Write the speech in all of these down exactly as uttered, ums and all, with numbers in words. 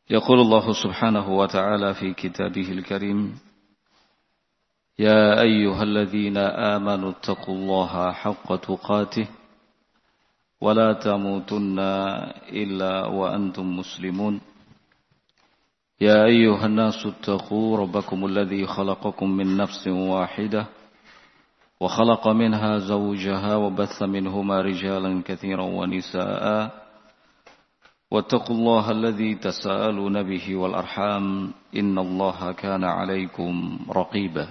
يقول الله سبحانه وتعالى في كتابه الكريم يا أيها الذين آمنوا اتقوا الله حق تقاته ولا تموتن إلا وأنتم مسلمون يا أيها الناس اتقوا ربكم الذي خلقكم من نفس واحدة وخلق منها زوجها وبث منهما رجالا كثيرا ونساء واتقوا الله الذي تساءلون به والأرحام إن الله كان عليكم رقيبا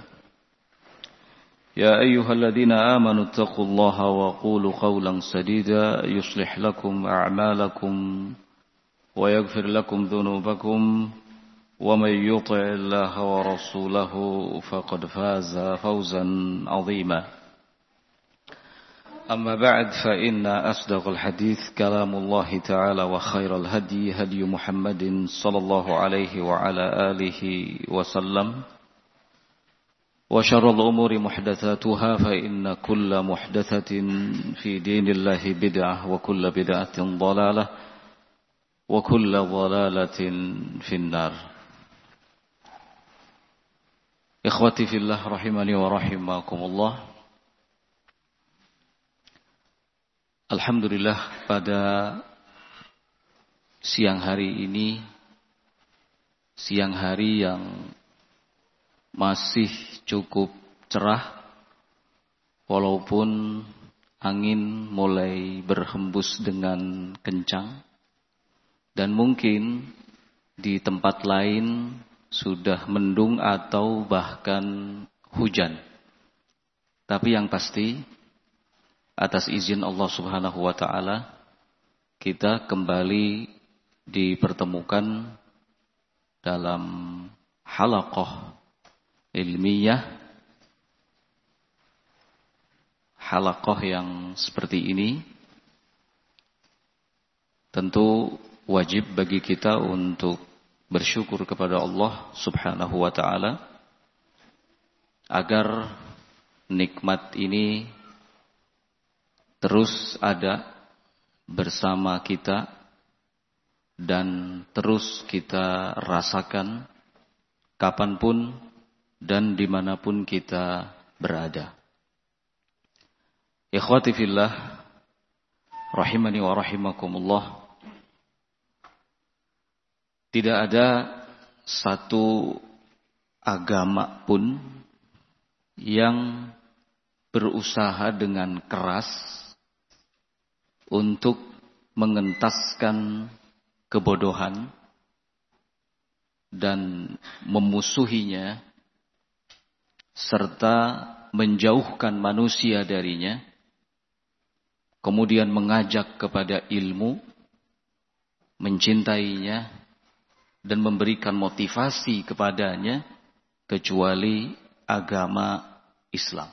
يا أيها الذين آمنوا اتقوا الله وقولوا قولا سديدا يصلح لكم أعمالكم ويغفر لكم ذنوبكم ومن يطع الله ورسوله فقد فاز فوزا عظيما أما بعد فإن أصدق الحديث كلام الله تعالى وخير الهدي هدي محمد صلى الله عليه وعلى آله وسلم وشر الأمور محدثاتها فإن كل محدثة في دين الله بدعة وكل بدعة ضلالة وكل ضلالة في النار. Ikhwati fillah rahimani wa rahimakumullah. Alhamdulillah pada siang hari ini, siang hari yang masih cukup cerah, walaupun angin mulai berhembus dengan kencang, dan mungkin di tempat lain sudah mendung atau bahkan hujan. Tapi yang pasti, atas izin Allah Subhanahu wa Ta'ala, kita kembali dipertemukan dalam halaqah ilmiah, halaqah yang seperti ini. Tentu wajib bagi kita untuk bersyukur kepada Allah Subhanahu wa Ta'ala agar nikmat ini terus ada bersama kita dan terus kita rasakan kapanpun dan dimanapun kita berada. Ikhwati fillah rahimani wa rahimakumullah. Tidak ada satu agama pun yang berusaha dengan keras untuk mengentaskan kebodohan dan memusuhinya serta menjauhkan manusia darinya, kemudian mengajak kepada ilmu, mencintainya, dan memberikan motivasi kepadanya, kecuali agama Islam.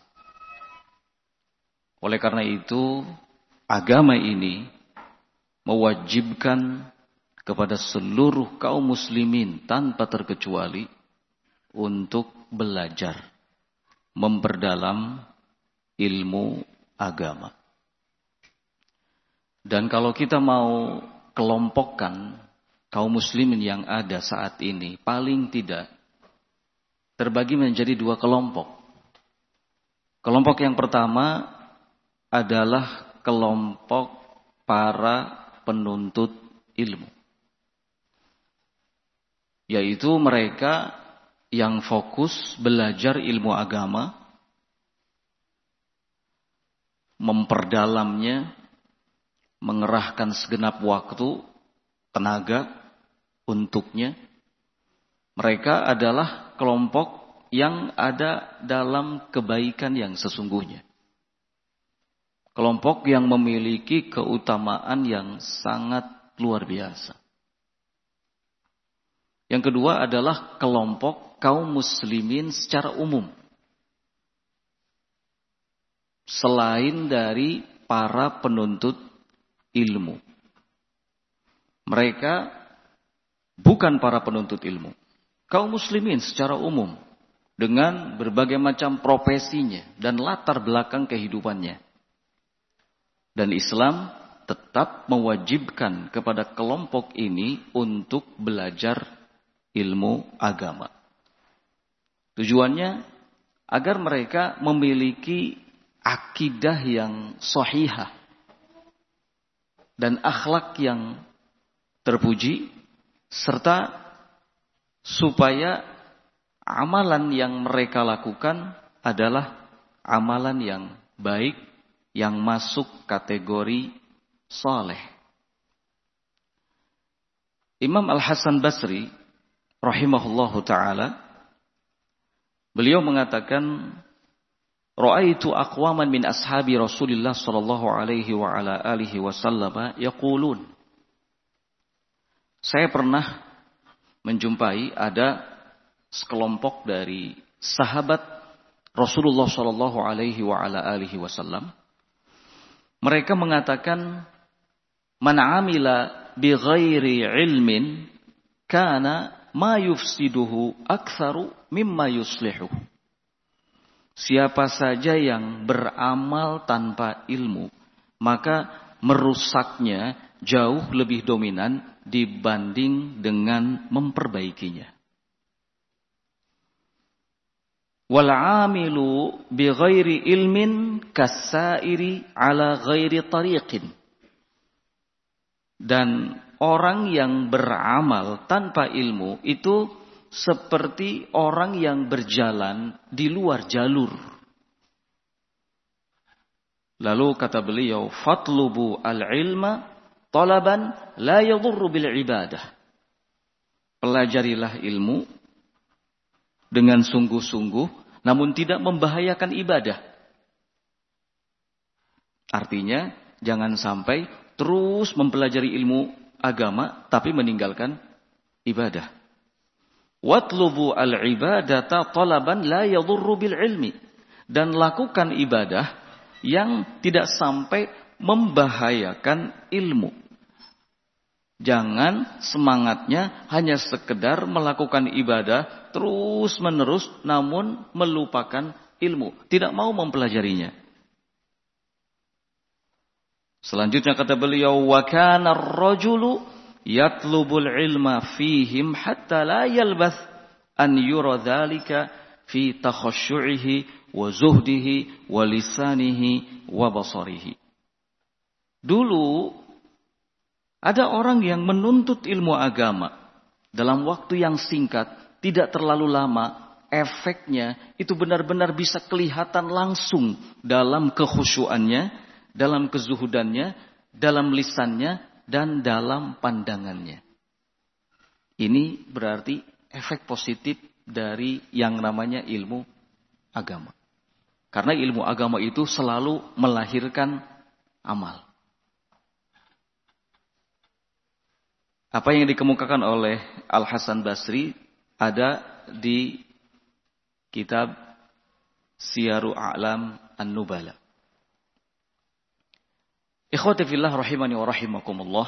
Oleh karena itu, agama ini mewajibkan kepada seluruh kaum muslimin tanpa terkecuali untuk belajar, memperdalam ilmu agama. Dan kalau kita mau kelompokkan kaum muslimin yang ada saat ini, paling tidak terbagi menjadi dua kelompok. Kelompok yang pertama adalah kelompok para penuntut ilmu, yaitu mereka yang fokus belajar ilmu agama, memperdalamnya, mengerahkan segenap waktu, tenaga untuknya. Mereka adalah kelompok yang ada dalam kebaikan yang sesungguhnya. Kelompok yang memiliki keutamaan yang sangat luar biasa. Yang kedua adalah kelompok kaum muslimin secara umum. Selain dari para penuntut ilmu. Mereka bukan para penuntut ilmu. Kaum muslimin secara umum. Dengan berbagai macam profesinya dan latar belakang kehidupannya. Dan Islam tetap mewajibkan kepada kelompok ini untuk belajar ilmu agama. Tujuannya agar mereka memiliki akidah yang sahihah dan akhlak yang terpuji, serta supaya amalan yang mereka lakukan adalah amalan yang baik, yang masuk kategori saleh. Imam Al-Hasan Basri rahimahullahu ta'ala, beliau mengatakan, Ra'aitu aqwaman min ashabi Rasulillah sallallahu alaihi wa ala alihi wasallam yaqulun. Saya pernah menjumpai ada sekelompok dari sahabat Rasulullah sallallahu alaihi wa ala alihi wasallam. Mereka mengatakan, man amila bi ghairi ilmin kana ma yufsiduhu aktsaru mimma yuslihuhu. Siapa saja yang beramal tanpa ilmu, maka merusaknya jauh lebih dominan dibanding dengan memperbaikinya. Wal 'amilu bi ghairi ilmin kasairi ala ghairi tariqin. Dan orang yang beramal tanpa ilmu itu seperti orang yang berjalan di luar jalur. Lalu kata beliau, fatlubu al-ilma talaban la yadurru bil ibadah. Pelajarilah ilmu dengan sungguh-sungguh, namun tidak membahayakan ibadah. Artinya, jangan sampai terus mempelajari ilmu agama, tapi meninggalkan ibadah. Watlubu al-ibadata talaban la yadurru bil ilmi. Dan lakukan ibadah yang tidak sampai membahayakan ilmu. Jangan semangatnya hanya sekedar melakukan ibadah terus menerus namun melupakan ilmu. Tidak mau mempelajarinya. Selanjutnya kata beliau, wa kana ar-rajulu yatlubul ilma fihim hatta la yalbath an yura dhalika fi takhasyu'ihi wa zuhdihi wa lisanihi wa basarihi. Dulu ada orang yang menuntut ilmu agama dalam waktu yang singkat, tidak terlalu lama, efeknya itu benar-benar bisa kelihatan langsung dalam kekhusyuannya, dalam kezuhudannya, dalam lisannya, dan dalam pandangannya. Ini berarti efek positif dari yang namanya ilmu agama. Karena ilmu agama itu selalu melahirkan amal. Apa yang dikemukakan oleh Al-Hasan Basri ada di kitab Siyaru A'lam An-Nubala. Ikhwati fillah rahimani wa rahimakumullah.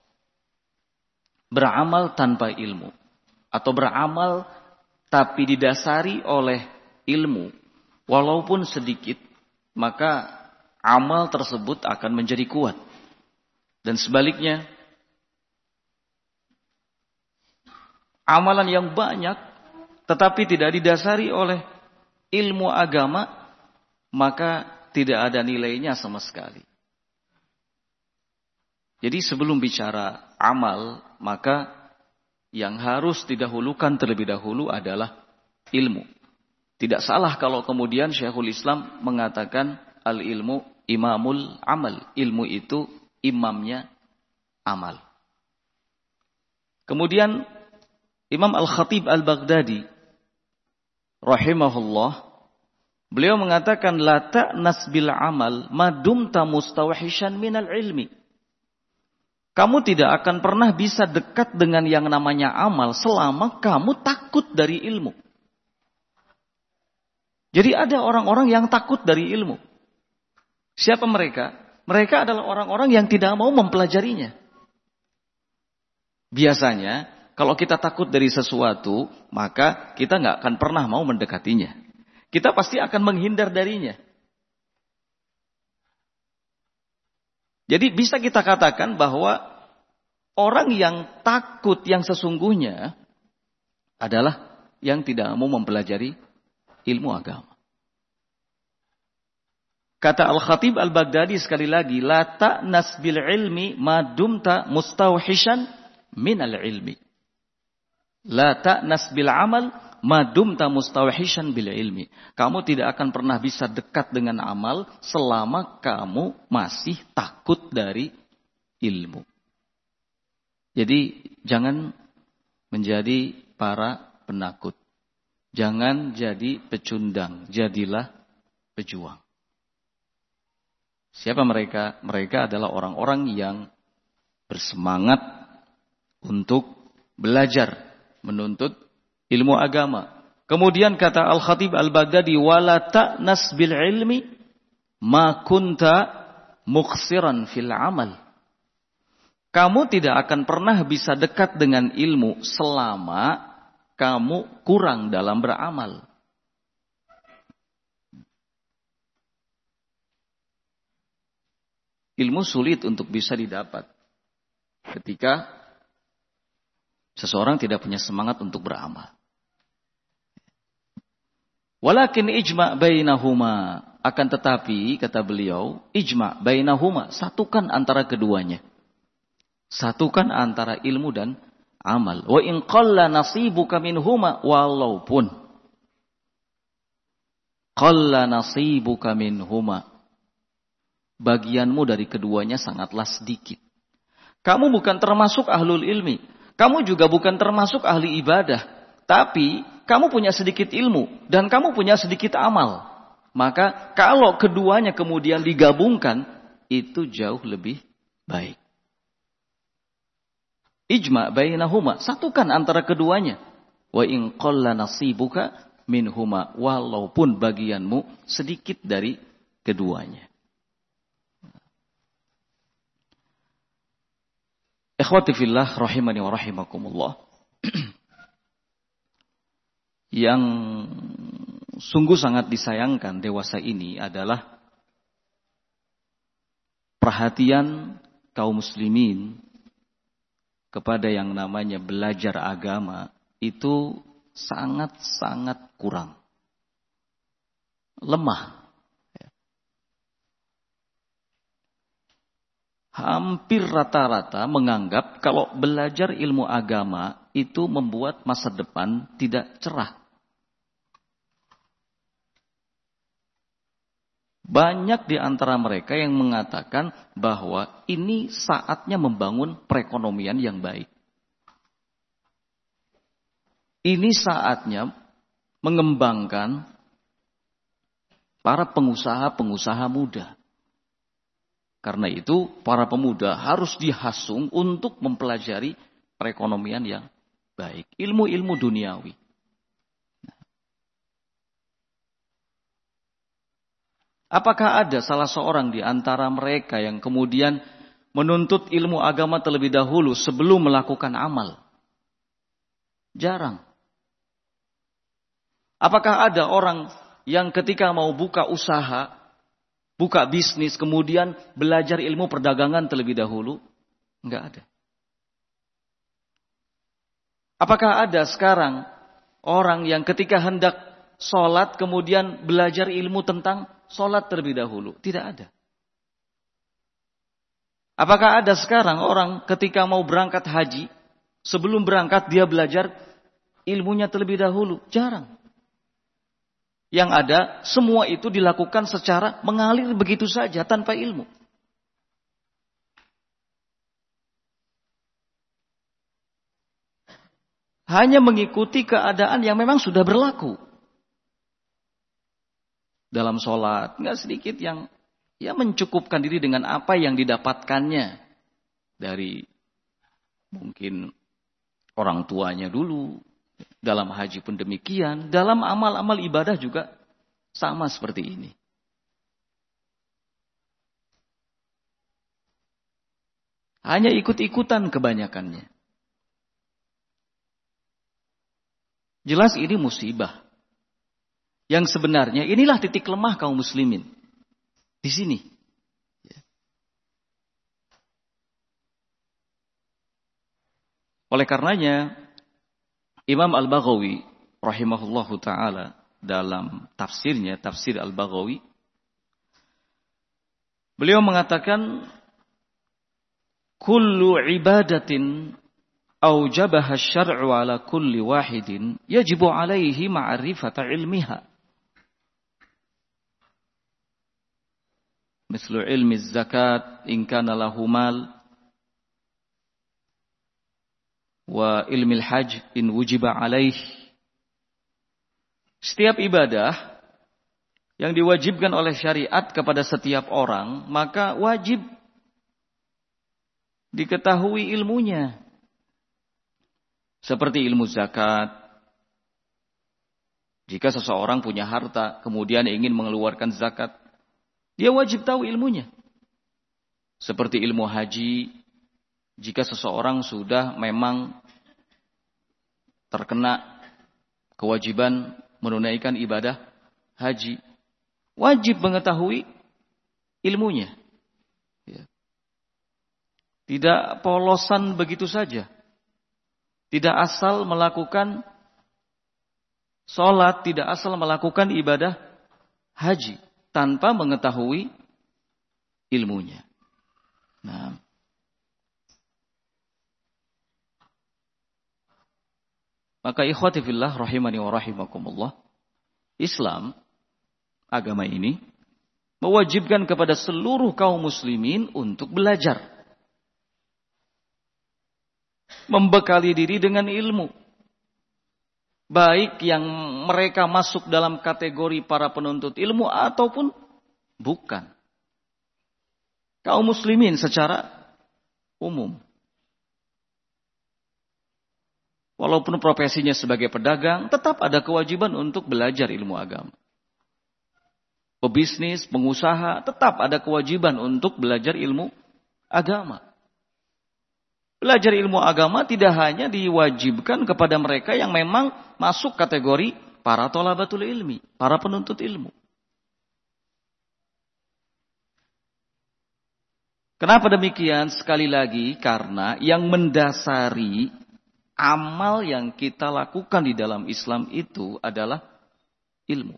Beramal tanpa ilmu atau beramal tapi didasari oleh ilmu walaupun sedikit, maka amal tersebut akan menjadi kuat. Dan sebaliknya, amalan yang banyak tetapi tidak didasari oleh ilmu agama, maka tidak ada nilainya sama sekali. Jadi sebelum bicara amal, maka yang harus didahulukan terlebih dahulu adalah ilmu. Tidak salah kalau kemudian Syekhul Islam mengatakan al-ilmu imamul amal. Ilmu itu imamnya amal. Kemudian Imam Al-Khatib Al-Baghdadi rahimahullah, beliau mengatakan la ta'nas bil amal madumta mustawhishan minal ilmi. Kamu tidak akan pernah bisa dekat dengan yang namanya amal selama kamu takut dari ilmu. Jadi ada orang-orang yang takut dari ilmu. Siapa mereka? Mereka adalah orang-orang yang tidak mau mempelajarinya. Biasanya, kalau kita takut dari sesuatu, maka kita nggak akan pernah mau mendekatinya. Kita pasti akan menghindar darinya. Jadi bisa kita katakan bahwa orang yang takut yang sesungguhnya adalah yang tidak mau mempelajari ilmu agama. Kata Al-Khatib Al-Baghdadi sekali lagi, la ta'nas bil ilmi ma dumta mustawhishan min al-ilmi. La ta'nas bil amal ma dumta mustawhishan bil ilmi. Kamu tidak akan pernah bisa dekat dengan amal selama kamu masih takut dari ilmu. Jadi jangan menjadi para penakut. Jangan jadi pecundang, jadilah pejuang. Siapa mereka? Mereka adalah orang-orang yang bersemangat untuk belajar, menuntut ilmu agama. Kemudian kata Al-Khatib Al-Baghdadi, wala ta'nas bil ilmi ma kunta muqsiran fil amal. Kamu tidak akan pernah bisa dekat dengan ilmu selama kamu kurang dalam beramal. Ilmu sulit untuk bisa didapat ketika seseorang tidak punya semangat untuk beramal. Walakin ijma' bainahuma, akan tetapi kata beliau, ijma' bainahuma, satukan antara keduanya. Satukan antara ilmu dan amal. Wa in qalla nasibuka minhuma, walaupun qalla nasibuka minhuma, bagianmu dari keduanya sangatlah sedikit. Kamu bukan termasuk ahlul ilmi. Kamu juga bukan termasuk ahli ibadah. Tapi kamu punya sedikit ilmu. Dan kamu punya sedikit amal. Maka kalau keduanya kemudian digabungkan, itu jauh lebih baik. Ijma' bainahuma. Satukan antara keduanya. Wa in qalla nasibuka minhuma. Walaupun bagianmu sedikit dari keduanya. Ikhwati fillah rahimani wa rahimakumullah. Yang sungguh sangat disayangkan dewasa ini adalah perhatian kaum muslimin kepada yang namanya belajar agama itu sangat-sangat kurang. Lemah. Hampir rata-rata menganggap kalau belajar ilmu agama itu membuat masa depan tidak cerah. Banyak di antara mereka yang mengatakan bahwa ini saatnya membangun perekonomian yang baik. Ini saatnya mengembangkan para pengusaha-pengusaha muda. Karena itu para pemuda harus dihasung untuk mempelajari perekonomian yang baik. Ilmu-ilmu duniawi. Apakah ada salah seorang di antara mereka yang kemudian menuntut ilmu agama terlebih dahulu sebelum melakukan amal? Jarang. Apakah ada orang yang ketika mau buka usaha, buka bisnis, kemudian belajar ilmu perdagangan terlebih dahulu? Enggak ada. Apakah ada sekarang orang yang ketika hendak sholat, kemudian belajar ilmu tentang sholat terlebih dahulu? Tidak ada. Apakah ada sekarang orang ketika mau berangkat haji, sebelum berangkat dia belajar ilmunya terlebih dahulu? Jarang. Yang ada, semua itu dilakukan secara mengalir begitu saja, tanpa ilmu. Hanya mengikuti keadaan yang memang sudah berlaku. Dalam sholat, nggak sedikit yang ya mencukupkan diri dengan apa yang didapatkannya. Dari mungkin orang tuanya dulu. Dalam haji pun demikian. Dalam amal-amal ibadah juga sama seperti ini. Hanya ikut-ikutan kebanyakannya. Jelas ini musibah. Yang sebenarnya inilah titik lemah kaum muslimin. Di sini. Oleh karenanya Imam Al-Baghawi rahimahullahu taala dalam tafsirnya, tafsir Al-Baghawi, beliau mengatakan kullu ibadatin aujabaha asy-syar'u ala kulli wahidin yajibu alaihi ma'rifata ilmiha. Mislu ilmi zakat in kana lahu mal wa ilmi al-hajj in wujiba alaihi. Setiap ibadah yang diwajibkan oleh syariat kepada setiap orang, maka wajib diketahui ilmunya. Seperti ilmu zakat. Jika seseorang punya harta, kemudian ingin mengeluarkan zakat, dia wajib tahu ilmunya. Seperti ilmu haji, jika seseorang sudah memang terkena kewajiban menunaikan ibadah haji, wajib mengetahui ilmunya. Tidak polosan begitu saja. Tidak asal melakukan sholat, tidak asal melakukan ibadah haji tanpa mengetahui ilmunya. Nah, maka ikhwati fillah rahimani wa rahimakumullah, Islam, agama ini mewajibkan kepada seluruh kaum muslimin untuk belajar, membekali diri dengan ilmu, baik yang mereka masuk dalam kategori para penuntut ilmu ataupun bukan. Kaum muslimin secara umum. Walaupun profesinya sebagai pedagang, tetap ada kewajiban untuk belajar ilmu agama. Pebisnis, pengusaha, tetap ada kewajiban untuk belajar ilmu agama. Belajar ilmu agama tidak hanya diwajibkan kepada mereka yang memang masuk kategori para thalabatul ilmi, para penuntut ilmu. Kenapa demikian? Sekali lagi, karena yang mendasari amal yang kita lakukan di dalam Islam itu adalah ilmu.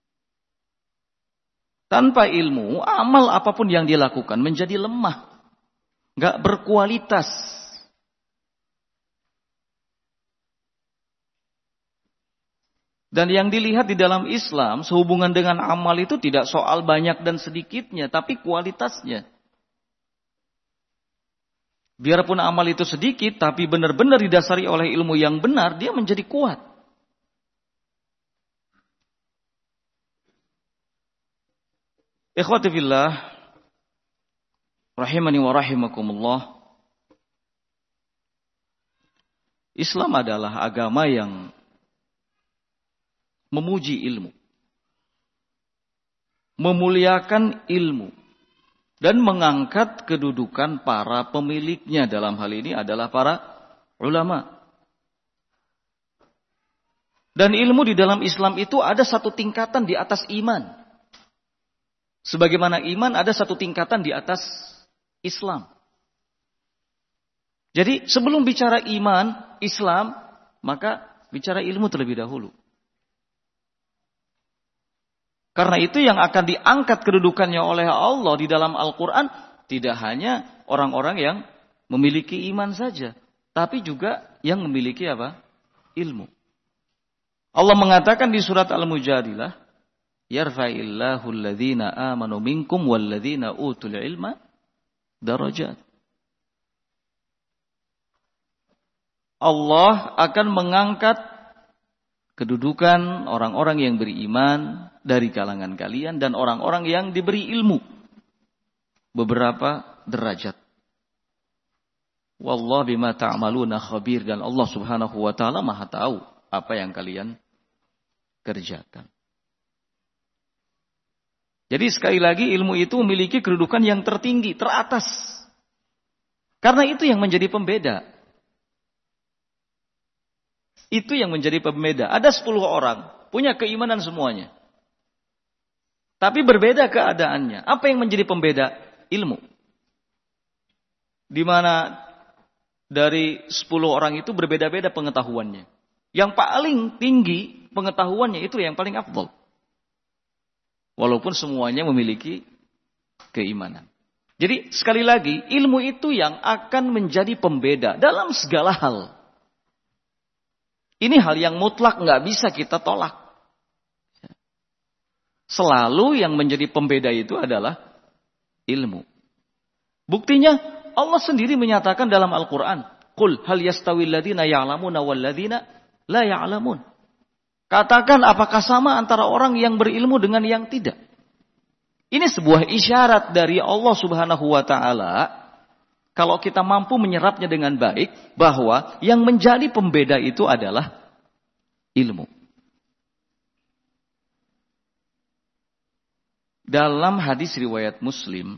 Tanpa ilmu, amal apapun yang dilakukan menjadi lemah, nggak berkualitas. Dan yang dilihat di dalam Islam sehubungan dengan amal itu tidak soal banyak dan sedikitnya, tapi kualitasnya. Biarpun amal itu sedikit, tapi benar-benar didasari oleh ilmu yang benar, dia menjadi kuat. Ikhwati fillah, rahimani wa rahimakumullah. Islam adalah agama yang memuji ilmu, memuliakan ilmu, dan mengangkat kedudukan para pemiliknya. Dalam hal ini adalah para ulama. Dan ilmu di dalam Islam itu ada satu tingkatan di atas iman. Sebagaimana iman ada satu tingkatan di atas Islam. Jadi sebelum bicara iman, Islam, maka bicara ilmu terlebih dahulu. Karena itu yang akan diangkat kedudukannya oleh Allah di dalam Al-Quran tidak hanya orang-orang yang memiliki iman saja, tapi juga yang memiliki apa? Ilmu. Allah mengatakan di surat Al-Mujadilah, yarfa'illahu alladhina amanu minkum walladhina utul ilma darajat. Allah akan mengangkat kedudukan orang-orang yang beriman dari kalangan kalian dan orang-orang yang diberi ilmu beberapa derajat. Wallahu bima ta'maluna khabir, dan Allah Subhanahu wa taala Maha tahu apa yang kalian kerjakan. Jadi sekali lagi ilmu itu memiliki kedudukan yang tertinggi, teratas. Karena itu yang menjadi pembeda. Itu yang menjadi pembeda. Ada sepuluh orang, punya keimanan semuanya. Tapi berbeda keadaannya. Apa yang menjadi pembeda? Ilmu. Di mana dari sepuluh orang itu berbeda-beda pengetahuannya. Yang paling tinggi pengetahuannya itu yang paling afdal. Walaupun semuanya memiliki keimanan. Jadi sekali lagi, ilmu itu yang akan menjadi pembeda dalam segala hal. Ini hal yang mutlak nggak bisa kita tolak. Selalu yang menjadi pembeda itu adalah ilmu. Buktinya Allah sendiri menyatakan dalam Al-Quran, Qul hal yastawil ladina ya'lamuna wal ladina la ya'lamun. Katakan apakah sama antara orang yang berilmu dengan yang tidak. Ini sebuah isyarat dari Allah Subhanahu wa Ta'ala. Kalau kita mampu menyerapnya dengan baik, bahwa yang menjadi pembeda itu adalah ilmu. Dalam hadis riwayat Muslim,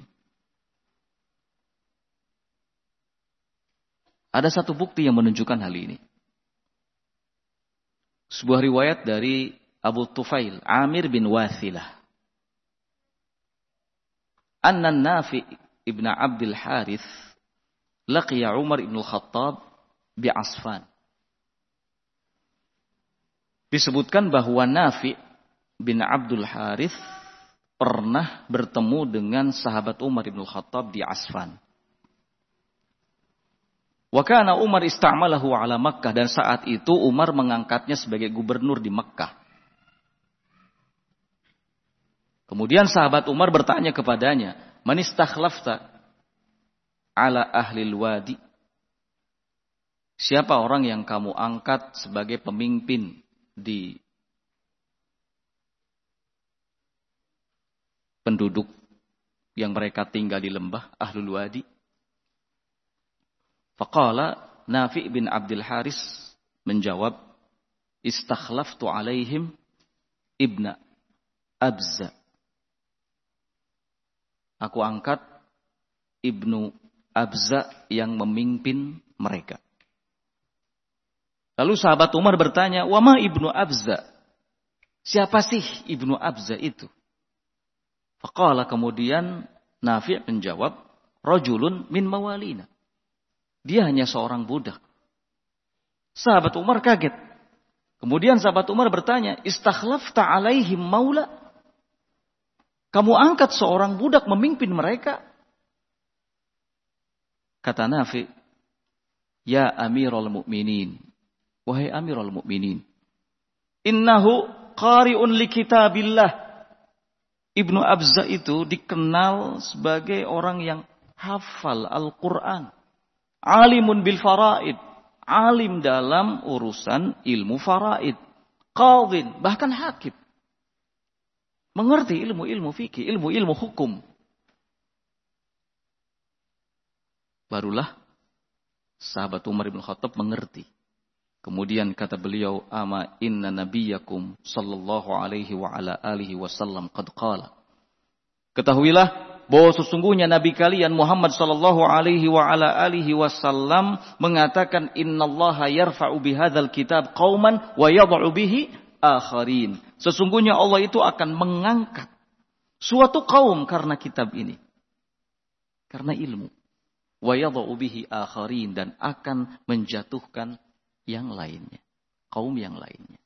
ada satu bukti yang menunjukkan hal ini. Sebuah riwayat dari Abu Tufail, Amir bin Wathilah. Anna Nafi ibn Abdul Harith laqiya Umar ibn Khattab bi Asfan. Disebutkan bahwa Nafi bin Abdul Harith pernah bertemu dengan sahabat Umar ibn Khattab di Asfan. Wa kana Umar ista'malahu ala Makkah, dan saat itu Umar mengangkatnya sebagai gubernur di Makkah. Kemudian sahabat Umar bertanya kepadanya, "Man istakhlafta ala ahli wadi?" Siapa orang yang kamu angkat sebagai pemimpin di penduduk yang mereka tinggal di lembah Ahlul Wadi? Faqala Nafi bin Abdul Haris menjawab, "Istakhlaftu alaihim ibna Abza." Aku angkat Ibnu Abza yang memimpin mereka. Lalu sahabat Umar bertanya, "Wa ma Ibnu Abza?" Siapa sih Ibnu Abza itu? Faqala, kemudian Nafi' menjawab, "Rajulun min mawalina." Dia hanya seorang budak. Sahabat Umar kaget. Kemudian sahabat Umar bertanya, "Istakhlafta alaihim maula?" Kamu angkat seorang budak memimpin mereka? Kata Nafi, "Ya Amirul Mukminin, wahai Amirul Mukminin, innahu qari'un li kitabillah." Ibnu Abza itu dikenal sebagai orang yang hafal Al-Quran. Alimun bil faraid. Alim dalam urusan ilmu faraid. Qadhin, bahkan hakim. Mengerti ilmu-ilmu fikih, ilmu-ilmu hukum. Barulah sahabat Umar bin Khattab mengerti. Kemudian kata beliau, "Ama inna nabiyakum sallallahu alaihi wa ala alihi wasallam qad qala." Ketahuilah bahwa sesungguhnya nabi kalian Muhammad sallallahu alaihi wa ala alihi wasallam mengatakan, "Innallaha yarfa'u bihadzal kitab qauman wa yad'u bihi akharin." Sesungguhnya Allah itu akan mengangkat suatu kaum karena kitab ini. Karena ilmu. Wa yad'u bihi akharin, dan akan menjatuhkan yang lainnya, kaum yang lainnya.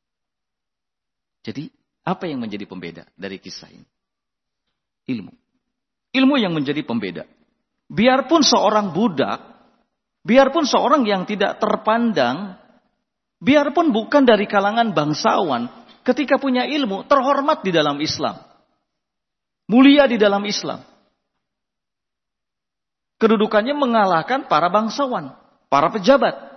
Jadi, apa yang menjadi pembeda dari kisah ini? Ilmu. Ilmu yang menjadi pembeda. Biarpun seorang budak, biarpun seorang yang tidak terpandang, biarpun bukan dari kalangan bangsawan, ketika punya ilmu, terhormat di dalam Islam. Mulia di dalam Islam. Kedudukannya mengalahkan para bangsawan, para pejabat.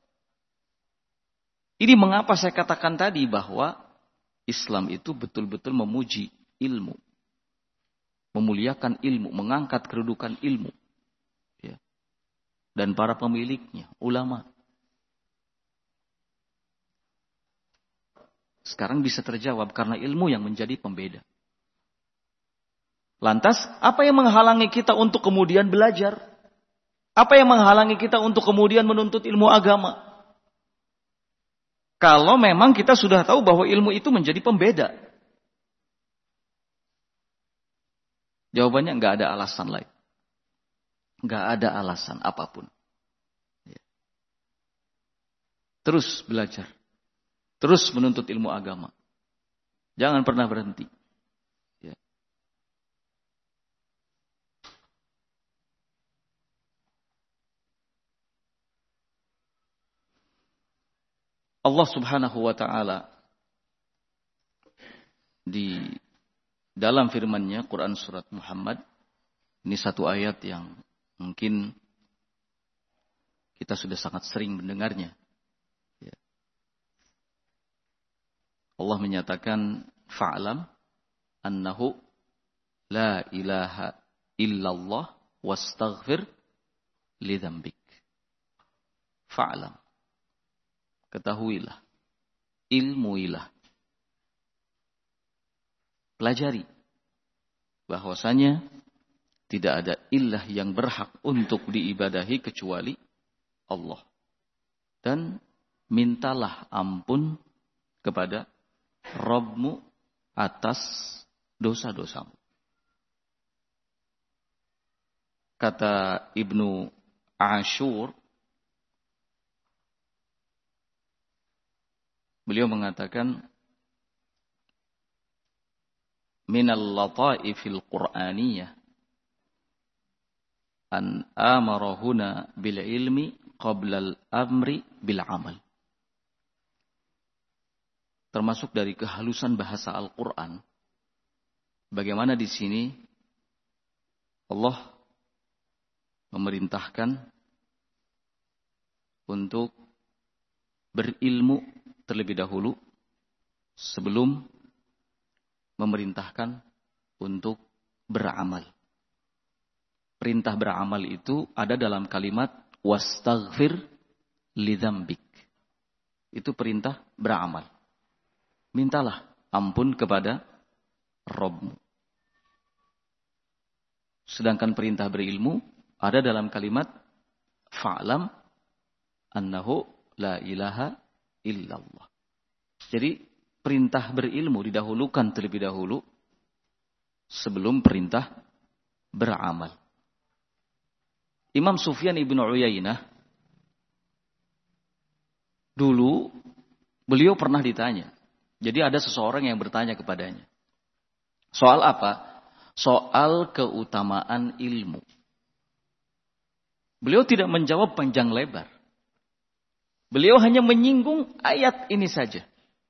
Ini mengapa saya katakan tadi bahwa Islam itu betul-betul memuji ilmu. Memuliakan ilmu, mengangkat kedudukan ilmu. Ya. Dan para pemiliknya, ulama. Sekarang bisa terjawab karena ilmu yang menjadi pembeda. Lantas, apa yang menghalangi kita untuk kemudian belajar? Apa yang menghalangi kita untuk kemudian menuntut ilmu agama? Kalau memang kita sudah tahu bahwa ilmu itu menjadi pembeda. Jawabannya nggak ada alasan lain. Nggak ada alasan apapun. Terus belajar. Terus menuntut ilmu agama. Jangan pernah berhenti. Ya. Allah Subhanahu wa ta'ala di dalam firman-Nya Quran surat Muhammad, ini satu ayat yang mungkin kita sudah sangat sering mendengarnya. Ya. Allah menyatakan fa'lam annahu la ilaha illallah wastaghfir li dzambik. Fa'lam. Ketahuilah, ilmuilah, pelajari bahwasanya tidak ada ilah yang berhak untuk diibadahi kecuali Allah. Dan mintalah ampun kepada Rabbmu atas dosa-dosamu. Kata Ibnu Ashur, beliau mengatakan, minal lataifil qur'aniyah an amarahuna bil ilmi qabla al amri bil amal. Termasuk dari kehalusan bahasa Al-Qur'an, bagaimana di sini Allah memerintahkan untuk berilmu terlebih dahulu sebelum memerintahkan untuk beramal. Perintah beramal itu ada dalam kalimat wastaghfir lidzambik. Itu perintah beramal. Mintalah ampun kepada Rabbmu. Sedangkan perintah berilmu ada dalam kalimat fa'lam annahu la ilaha illallah. Jadi perintah berilmu didahulukan terlebih dahulu sebelum perintah beramal. Imam Sufyan ibn Uyainah dulu beliau pernah ditanya. Jadi ada seseorang yang bertanya kepadanya. Soal apa? Soal keutamaan ilmu. Beliau tidak menjawab panjang lebar. Beliau hanya menyinggung ayat ini saja.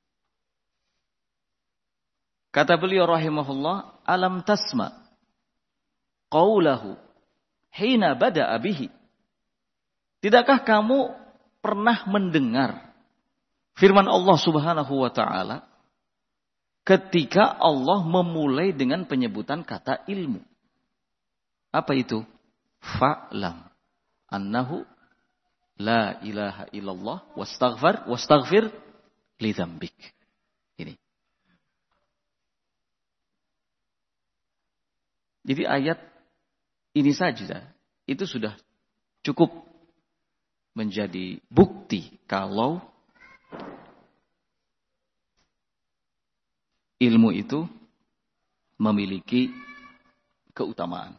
Kata beliau rahimahullah, alam tasma qawlahu hina bada'a bihi. Tidakkah kamu pernah mendengar firman Allah Subhanahu wa taala ketika Allah memulai dengan penyebutan kata ilmu? Apa itu? Fa'lam annahu la ilaha illallah wastaghfir wastaghfir li dzambik. Ini. Jadi ayat ini saja itu sudah cukup menjadi bukti kalau ilmu itu memiliki keutamaan.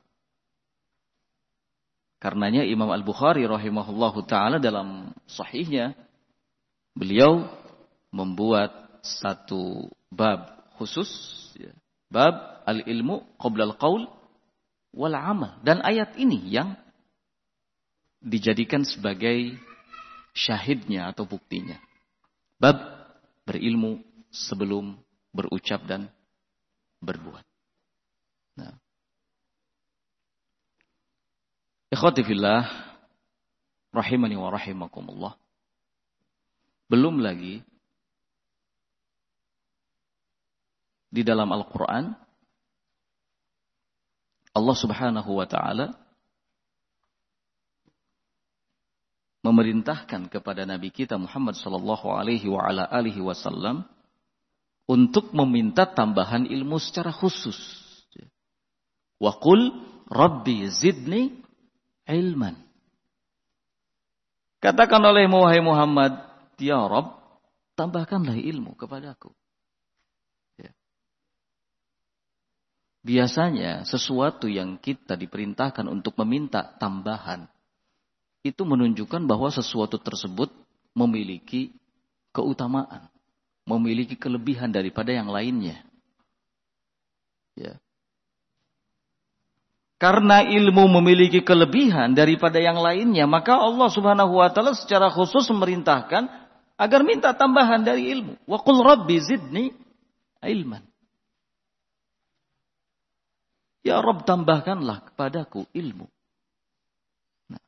Karenanya Imam Al-Bukhari rahimahullahu ta'ala dalam sahihnya, beliau membuat satu bab khusus, ya, bab al-ilmu qabla al-qaul wal amal. Dan ayat ini yang dijadikan sebagai syahidnya atau buktinya. Bab berilmu sebelum berucap dan berbuat. Nah. Ikhwati fillah, rahimani wa rahimakumullah. Belum lagi di dalam Al-Quran, Allah Subhanahu wa ta'ala memerintahkan kepada Nabi kita Muhammad sallallahu alaihi wa ala alihi wasallam untuk meminta tambahan ilmu secara khusus. Wa qul rabbi zidni ilman. Katakan olehmu wahai Muhammad, ya Rabb, tambahkanlah ilmu kepadaku. Ya. Biasanya sesuatu yang kita diperintahkan untuk meminta tambahan itu menunjukkan bahwa sesuatu tersebut memiliki keutamaan, memiliki kelebihan daripada yang lainnya. Ya. Karena ilmu memiliki kelebihan daripada yang lainnya, maka Allah Subhanahu wa taala secara khusus memerintahkan agar minta tambahan dari ilmu. Wa qul rabbi zidni ilman. Ya Rabb, tambahkanlah kepadaku ilmu. Nah.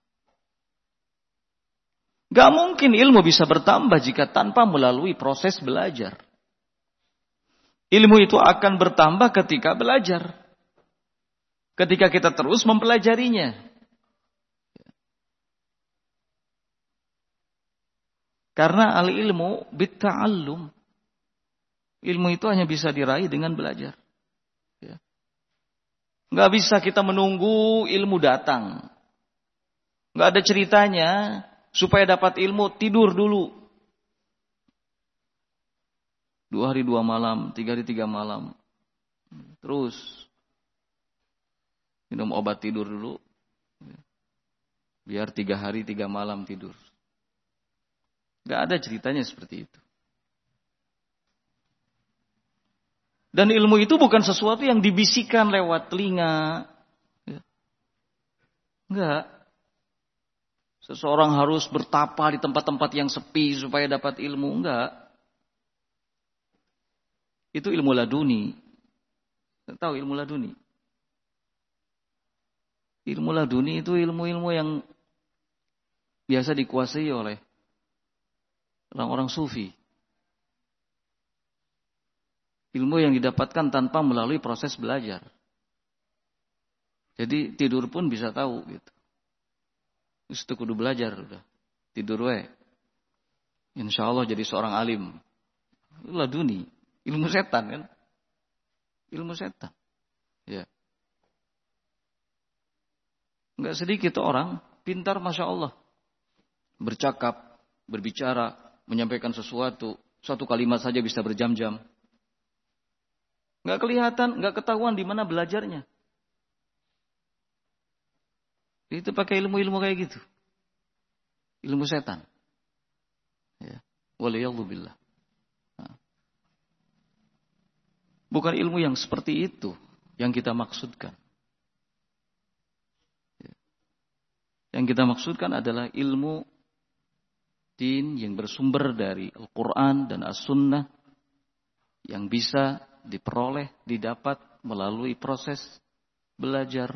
Gak mungkin ilmu bisa bertambah jika tanpa melalui proses belajar. Ilmu itu akan bertambah ketika belajar. Ketika kita terus mempelajarinya. Karena al-ilmu bitta'allum. Ilmu itu hanya bisa diraih dengan belajar. Nggak bisa kita menunggu ilmu datang. Nggak ada ceritanya supaya dapat ilmu tidur dulu. Dua hari dua malam, tiga hari tiga malam. Terus minum obat tidur dulu. Biar tiga hari tiga malam tidur. Nggak ada ceritanya seperti itu. Dan ilmu itu bukan sesuatu yang dibisikkan lewat telinga. Enggak. Seseorang harus bertapa di tempat-tempat yang sepi supaya dapat ilmu. Enggak. Itu ilmu laduni. Tahu ilmu laduni? Ilmu laduni itu ilmu-ilmu yang biasa dikuasai oleh orang-orang sufi. Ilmu yang didapatkan tanpa melalui proses belajar. Jadi tidur pun bisa tahu gitu. Itu kudu belajar udah. Tidur we. Insya Allah jadi seorang alim. Laduni. Ilmu setan kan. Ilmu setan. Ya. Enggak sedikit orang pintar Masya Allah. Bercakap, berbicara, menyampaikan sesuatu. Satu kalimat saja bisa berjam-jam. Nggak kelihatan, nggak ketahuan di mana belajarnya. Itu pakai ilmu-ilmu kayak gitu. Ilmu setan. Ya. Waliyadzubillah. Nah. Bukan ilmu yang seperti itu yang kita maksudkan. Ya. Yang kita maksudkan adalah ilmu din yang bersumber dari Al-Quran dan As-Sunnah yang bisa diperoleh, didapat melalui proses belajar.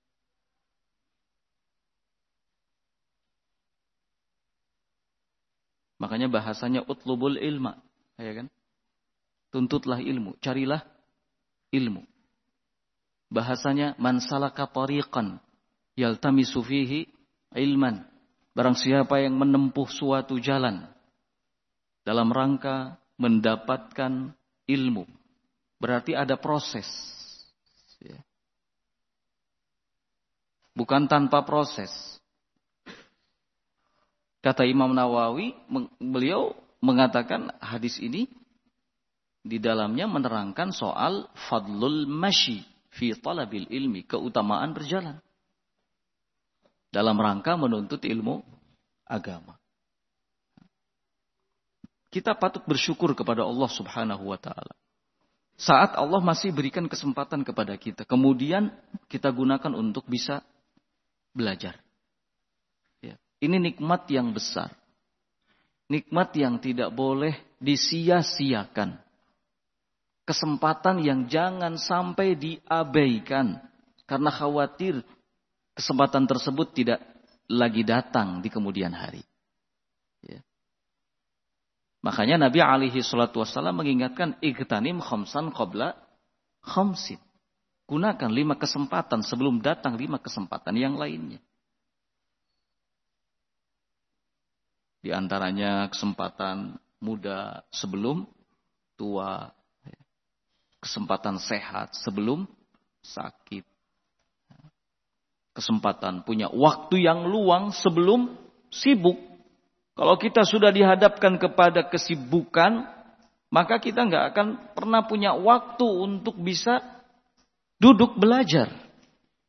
Makanya bahasanya utlubul ilma, ya kan? Tuntutlah ilmu, carilah ilmu. Bahasanya man salaka tariqan yaltamisu fihi ilman. Barang siapa yang menempuh suatu jalan dalam rangka mendapatkan ilmu. Berarti ada proses. Ya. Bukan tanpa proses. Kata Imam Nawawi, beliau mengatakan hadis ini di dalamnya menerangkan soal fadlul masyi fi talabil ilmi, keutamaan berjalan dalam rangka menuntut ilmu agama. Kita patut bersyukur kepada Allah Subhanahu wa taala. Saat Allah masih berikan kesempatan kepada kita, kemudian kita gunakan untuk bisa belajar. Ya. Ini nikmat yang besar. Nikmat yang tidak boleh disia-siakan. Kesempatan yang jangan sampai diabaikan. Karena khawatir kesempatan tersebut tidak lagi datang di kemudian hari. Ya. Makanya Nabi alaihi salatu wassalam mengingatkan igtanim khamsan qabla khamsin. Gunakan lima kesempatan sebelum datang lima kesempatan yang lainnya. Di antaranya kesempatan muda sebelum tua. Kesempatan sehat sebelum sakit. Kesempatan punya waktu yang luang sebelum sibuk. Kalau kita sudah dihadapkan kepada kesibukan, maka kita nggak akan pernah punya waktu untuk bisa duduk belajar.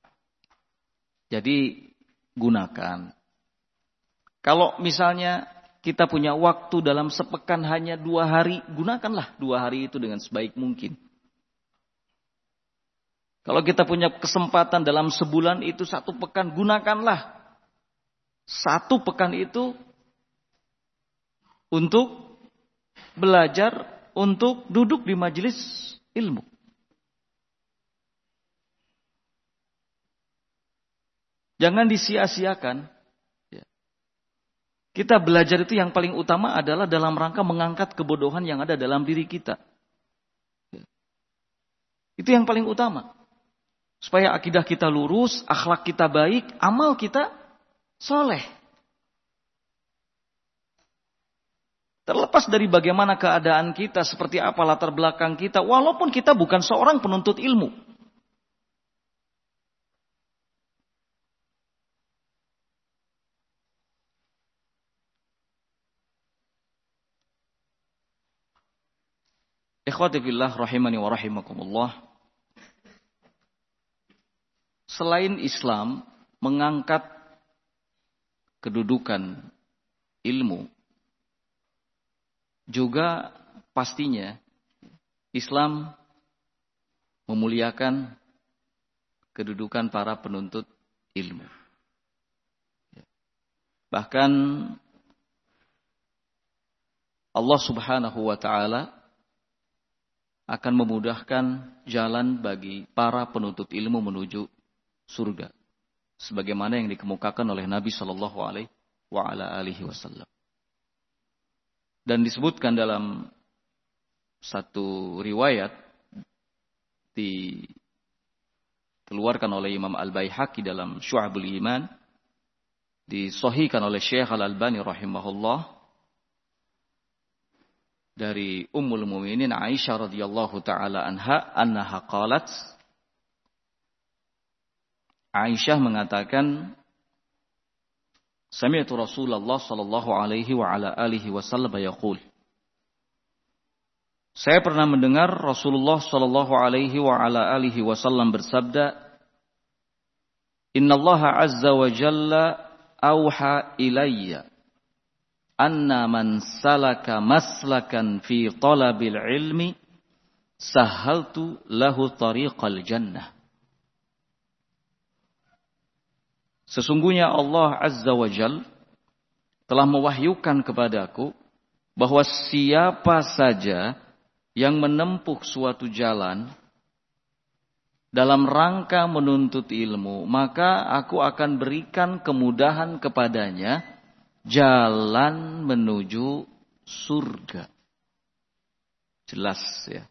Jadi gunakan. Kalau misalnya kita punya waktu dalam sepekan hanya dua hari, gunakanlah dua hari itu dengan sebaik mungkin. Kalau kita punya kesempatan dalam sebulan itu satu pekan, gunakanlah satu pekan itu untuk belajar, untuk duduk di majelis ilmu. Jangan disia-siakan. Kita belajar itu yang paling utama adalah dalam rangka mengangkat kebodohan yang ada dalam diri kita. Itu yang paling utama. Supaya akidah kita lurus, akhlak kita baik, amal kita soleh. Terlepas dari bagaimana keadaan kita, seperti apa latar belakang kita, walaupun kita bukan seorang penuntut ilmu. Ikhwati fillah rahimani wa rahimakumullah. Selain Islam mengangkat kedudukan ilmu, juga pastinya Islam memuliakan kedudukan para penuntut ilmu. Bahkan Allah Subhanahu wa taala akan memudahkan jalan bagi para penuntut ilmu menuju surga, sebagaimana yang dikemukakan oleh Nabi Shallallahu Alaihi Wasallam. Dan disebutkan dalam satu riwayat dikeluarkan oleh Imam Al-Baihaqi dalam Syu'abul Iman, disahihkan oleh Syekh Al-Albani rahimahullah, dari Ummul Mukminin Aisyah radhiyallahu taala anha, annaha qalat, Aisyah mengatakan, sami'tu Rasulullah sallallahu alaihi wa ala alihi wasallam yaqul, saya pernah mendengar Rasulullah sallallahu alaihi wa ala alihi wasallam bersabda, innallaha azza wa jalla auha ilayya anna man salaka maslakan fi talabil ilmi sahaltu lahu tariqal jannah. Sesungguhnya Allah Azza wa Jal telah mewahyukan kepadaku bahwa siapa saja yang menempuh suatu jalan dalam rangka menuntut ilmu, maka aku akan berikan kemudahan kepadanya jalan menuju surga. Jelas ya.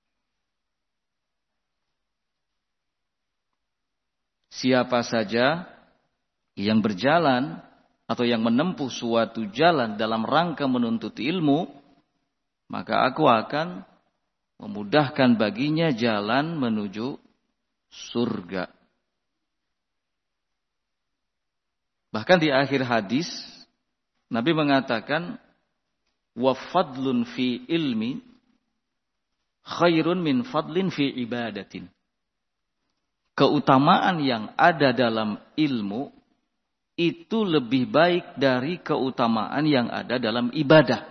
Siapa saja yang berjalan atau yang menempuh suatu jalan dalam rangka menuntut ilmu, maka aku akan memudahkan baginya jalan menuju surga. Bahkan di akhir hadis Nabi mengatakan, wa fadlun fi ilmi khairun min fadlin fi ibadatin. Keutamaan yang ada dalam ilmu itu lebih baik dari keutamaan yang ada dalam ibadah.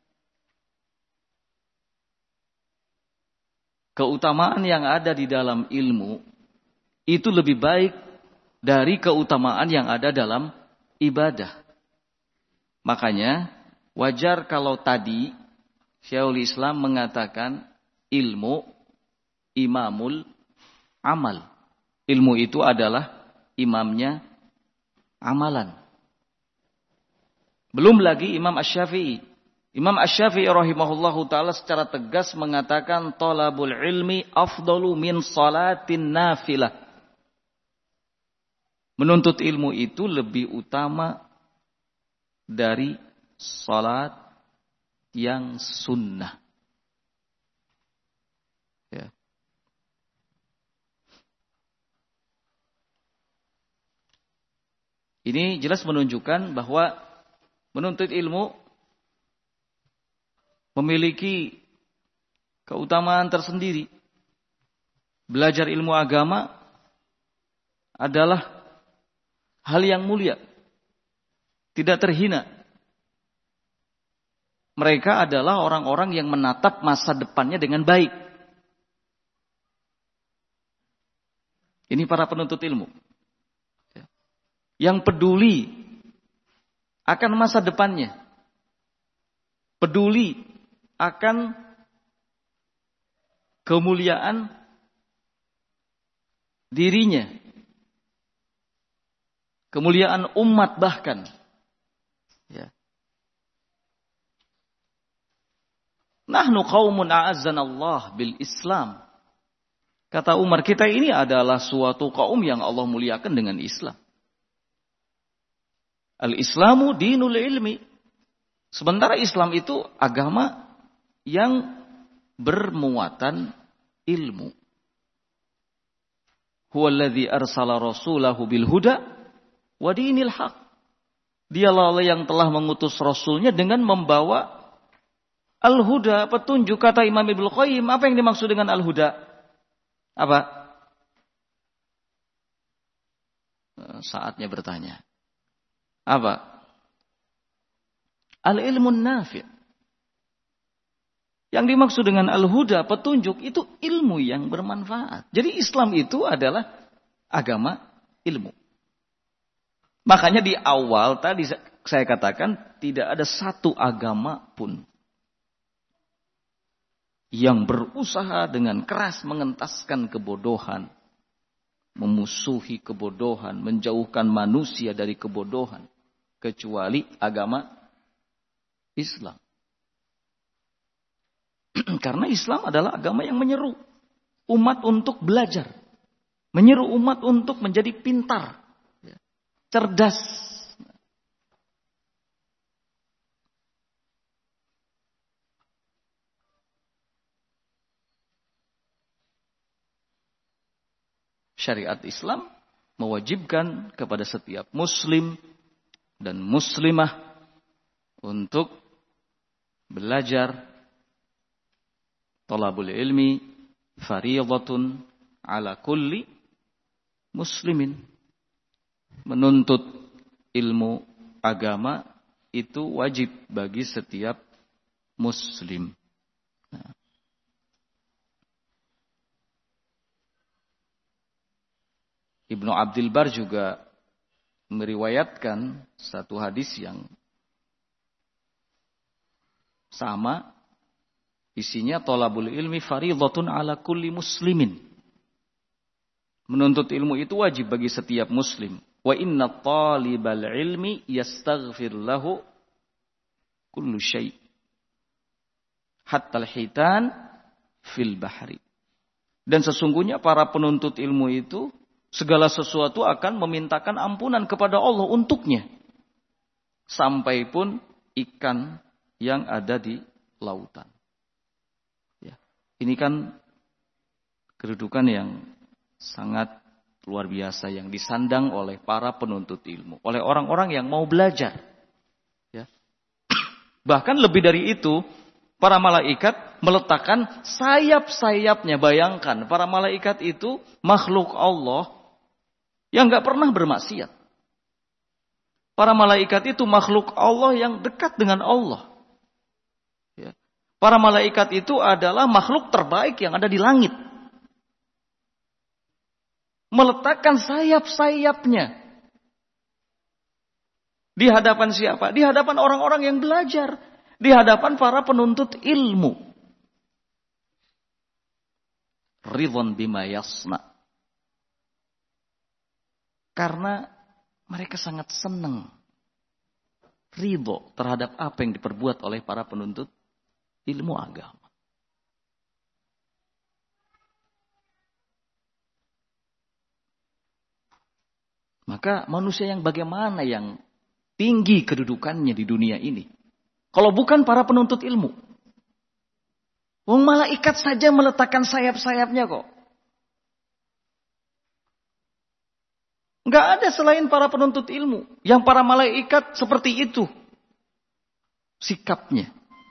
Keutamaan yang ada di dalam ilmu itu lebih baik dari keutamaan yang ada dalam ibadah. Makanya wajar kalau tadi Syekhul Islam mengatakan ilmu imamul amal. Ilmu itu adalah imamnya amalan. Belum lagi Imam Asy-Syafi'i. Imam Asy-Syafi'i rahimahullahu ta'ala secara tegas mengatakan talabul ilmi afdalu min salatin nafilah. Menuntut ilmu itu lebih utama dari salat yang sunnah. Ya. Ini jelas menunjukkan bahwa menuntut ilmu memiliki keutamaan tersendiri. Belajar ilmu agama adalah hal yang mulia. Tidak terhina. Mereka adalah orang-orang yang menatap masa depannya dengan baik. Ini para penuntut ilmu. Yang peduli akan masa depannya. Peduli akan kemuliaan dirinya. Kemuliaan umat bahkan. Ya. Nahnu qaumun a'azzanallah bil Islam. Kata Umar, kita ini adalah suatu kaum yang Allah muliakan dengan Islam. Al-Islamu dinul ilmi. Sementara Islam itu agama yang bermuatan ilmu. Huwallazi arsala rasulahu bil huda wa dinil haq. Dialah yang telah mengutus rasulnya dengan membawa al-huda, petunjuk. Kata Imam Ibnu Qayyim, apa yang dimaksud dengan al-huda? Apa? Saatnya bertanya. Apa? Al-ilmun nafi'. Yang dimaksud dengan al-huda, petunjuk, itu ilmu yang bermanfaat. Jadi Islam itu adalah agama ilmu. Makanya di awal tadi saya katakan tidak ada satu agama pun yang berusaha dengan keras mengentaskan kebodohan, memusuhi kebodohan, menjauhkan manusia dari kebodohan, kecuali agama Islam. Karena Islam adalah agama yang menyeru umat untuk belajar, menyeru umat untuk menjadi pintar, cerdas. Syariat Islam mewajibkan kepada setiap muslim dan muslimah untuk belajar. Talabul ilmi fardhatun ala kulli muslimin. Menuntut ilmu agama itu wajib bagi setiap muslim. Nah. Ibnu Abdul Bar juga meriwayatkan satu hadis yang sama, isinya thalabul ilmi fardhatun ala kulli muslimin. Menuntut ilmu itu wajib bagi setiap muslim. Wa inna talibal ilmi yastaghfir lahu kullu syai' hatta al-hitan fil bahri. Dan sesungguhnya para penuntut ilmu itu segala sesuatu akan memintakan ampunan kepada Allah untuknya. Sampai pun ikan yang ada di lautan. Ya. Ini kan kedudukan yang sangat luar biasa yang disandang oleh para penuntut ilmu. Oleh orang-orang yang mau belajar. Ya. Bahkan lebih dari itu, para malaikat meletakkan sayap-sayapnya. Bayangkan, para malaikat itu makhluk Allah yang gak pernah bermaksiat. Para malaikat itu makhluk Allah yang dekat dengan Allah. Ya. Para malaikat itu adalah makhluk terbaik yang ada di langit. Meletakkan sayap-sayapnya. Di hadapan siapa? Di hadapan orang-orang yang belajar. Di hadapan para penuntut ilmu. Ridwan bima yasna. Karena mereka sangat senang, ridho terhadap apa yang diperbuat oleh para penuntut ilmu agama. Maka manusia yang bagaimana yang tinggi kedudukannya di dunia ini, kalau bukan para penuntut ilmu? Wong malaikat saja meletakkan sayap-sayapnya kok. Enggak ada selain para penuntut ilmu. Yang para malaikat seperti itu sikapnya.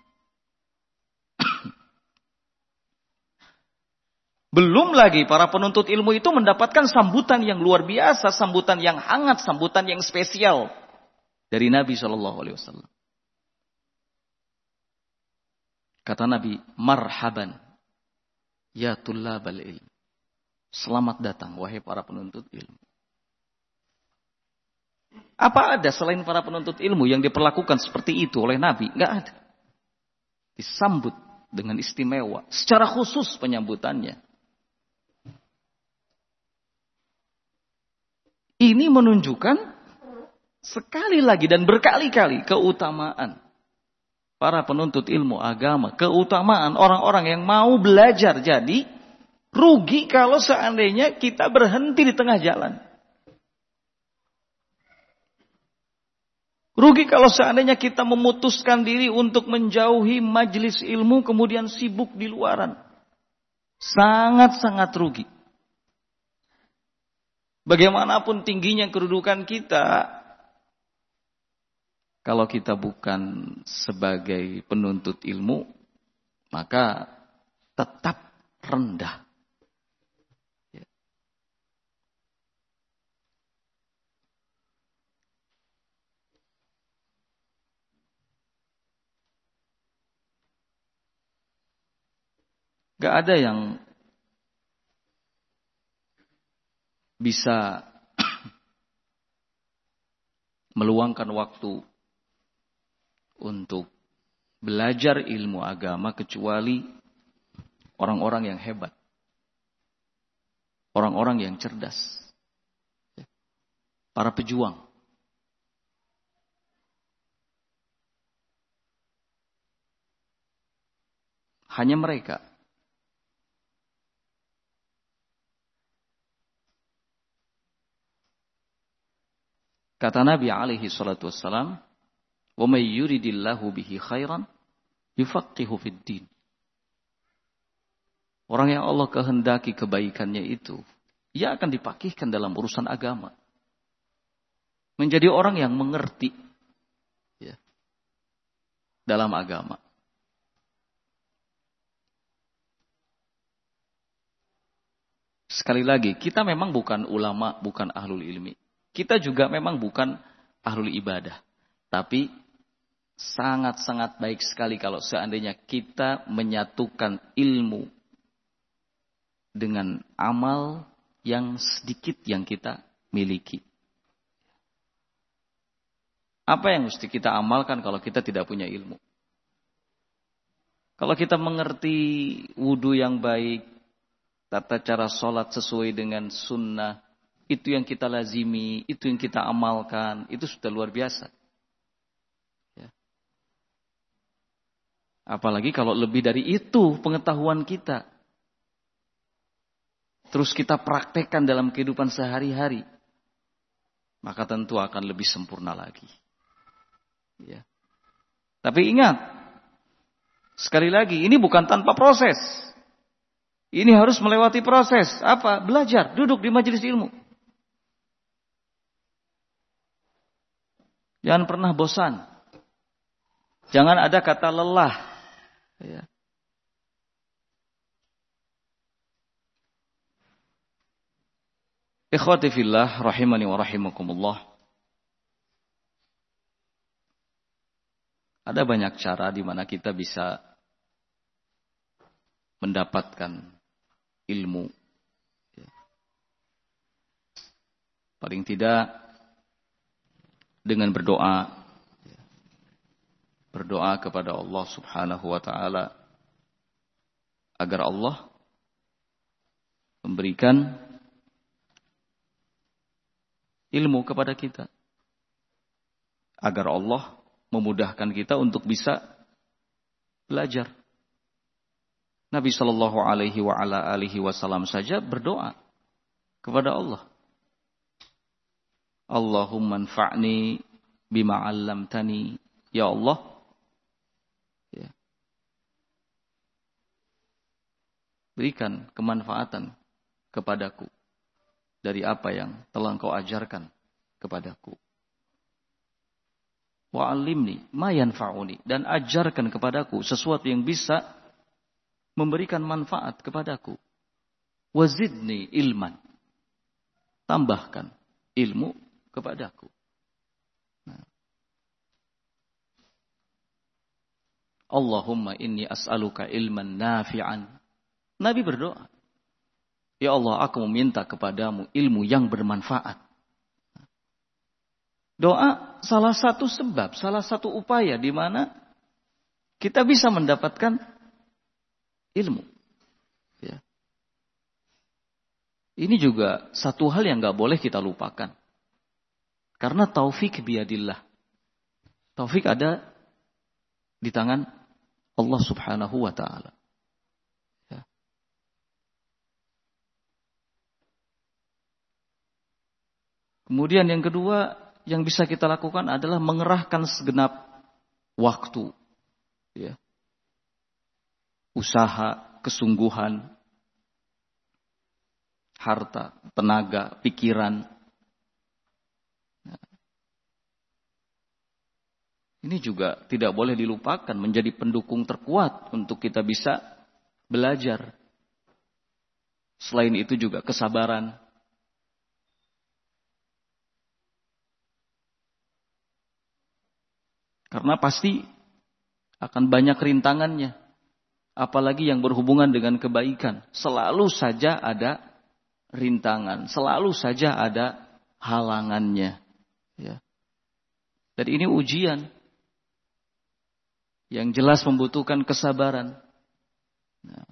Belum lagi para penuntut ilmu itu mendapatkan sambutan yang luar biasa. Sambutan yang hangat, sambutan yang spesial. Dari Nabi shallallahu alaihi wasallam. Kata Nabi, marhaban ya tullabal ilm. Selamat datang wahai para penuntut ilmu. Apa ada selain para penuntut ilmu yang diperlakukan seperti itu oleh Nabi? Enggak ada. Disambut dengan istimewa, secara khusus penyambutannya. Ini menunjukkan sekali lagi dan berkali-kali keutamaan para penuntut ilmu agama, keutamaan orang-orang yang mau belajar. Jadi rugi kalau seandainya kita berhenti di tengah jalan. Rugi kalau seandainya kita memutuskan diri untuk menjauhi majelis ilmu kemudian sibuk di luaran. Sangat-sangat rugi. Bagaimanapun tingginya kedudukan kita, kalau kita bukan sebagai penuntut ilmu, maka tetap rendah. Gak ada yang bisa meluangkan waktu untuk belajar ilmu agama kecuali orang-orang yang hebat. Orang-orang yang cerdas. Para pejuang. Hanya mereka. Kata Nabi alaihi salatu wassalam, "Wa may yuridillahu bihi khairan yufaqihu fid din." Orang yang Allah kehendaki kebaikannya itu, ia akan dipakihkan dalam urusan agama. Menjadi orang yang mengerti ya, dalam agama. Sekali lagi, kita memang bukan ulama, bukan ahlul ilmi. Kita juga memang bukan ahlul ibadah. Tapi sangat-sangat baik sekali kalau seandainya kita menyatukan ilmu dengan amal yang sedikit yang kita miliki. Apa yang mesti kita amalkan kalau kita tidak punya ilmu? Kalau kita mengerti wudu yang baik, tata cara sholat sesuai dengan sunnah, itu yang kita lazimi, itu yang kita amalkan, itu sudah luar biasa. Ya. Apalagi kalau lebih dari itu pengetahuan kita. Terus kita praktekkan dalam kehidupan sehari-hari. Maka tentu akan lebih sempurna lagi. Ya. Tapi ingat, sekali lagi, ini bukan tanpa proses. Ini harus melewati proses. Apa? Belajar, duduk di majelis ilmu. Jangan pernah bosan. Jangan ada kata lelah. Ya. Ikhwati fillah, rahimani wa rahimakumullah. Ada banyak cara di mana kita bisa mendapatkan ilmu. Ya. Paling tidak dengan berdoa. Berdoa kepada Allah subhanahu wa ta'ala. Agar Allah memberikan ilmu kepada kita. Agar Allah memudahkan kita untuk bisa belajar. Nabi sallallahu alaihi wa ala alihi wasallam saja berdoa kepada Allah. Allahumma anfa'ni bima 'allamtani, ya Allah. Ya. Berikan kemanfaatan kepadaku dari apa yang telah Engkau ajarkan kepadaku. Wa 'allimni ma yanfa'uni, dan ajarkan kepadaku sesuatu yang bisa memberikan manfaat kepadaku. Wa zidni ilman, tambahkan ilmu kepadaku. Nah. Allahumma inni as'aluka ilman nafi'an. Nabi berdoa, ya Allah, aku meminta kepadamu ilmu yang bermanfaat. Doa salah satu sebab, salah satu upaya di mana kita bisa mendapatkan ilmu. Ya. Ini juga satu hal yang gak boleh kita lupakan. Karena taufik biadillah. Taufik ada di tangan Allah subhanahu wa ta'ala. Ya. Kemudian yang kedua yang bisa kita lakukan adalah mengerahkan segenap waktu. Ya. Usaha, kesungguhan, harta, tenaga, pikiran. Nah, ini juga tidak boleh dilupakan menjadi pendukung terkuat untuk kita bisa belajar. Selain itu juga kesabaran. Karena pasti akan banyak rintangannya. Apalagi yang berhubungan dengan kebaikan. Selalu saja ada rintangan. Selalu saja ada halangannya. Ya. Dan ini ujian. Yang jelas membutuhkan kesabaran. Nah.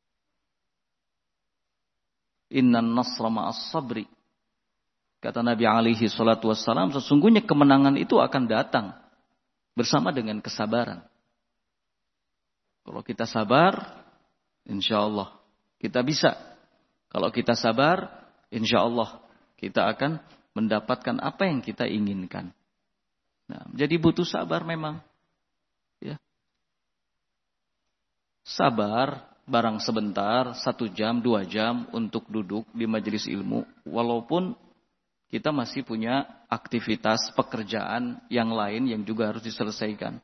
Innan nasra ma'as sabri. Kata Nabi alaihi salatu wassalam, sesungguhnya kemenangan itu akan datang bersama dengan kesabaran. Kalau kita sabar, insya Allah kita bisa. Kalau kita sabar, insya Allah kita akan mendapatkan apa yang kita inginkan. Nah, jadi butuh sabar memang. Ya. Sabar, barang sebentar, satu jam, dua jam untuk duduk di majelis ilmu, walaupun kita masih punya aktivitas pekerjaan yang lain yang juga harus diselesaikan.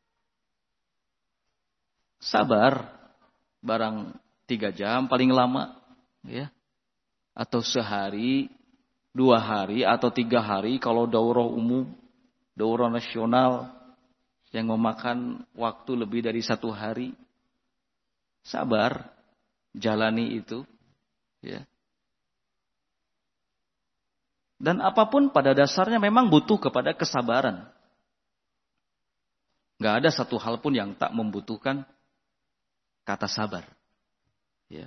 Sabar, barang tiga jam paling lama, ya, atau sehari, dua hari, atau tiga hari kalau daurah umum, daurah nasional yang memakan waktu lebih dari satu hari. Sabar, jalani itu, ya. Dan apapun pada dasarnya memang butuh kepada kesabaran. Gak ada satu hal pun yang tak membutuhkan kata sabar. Ya.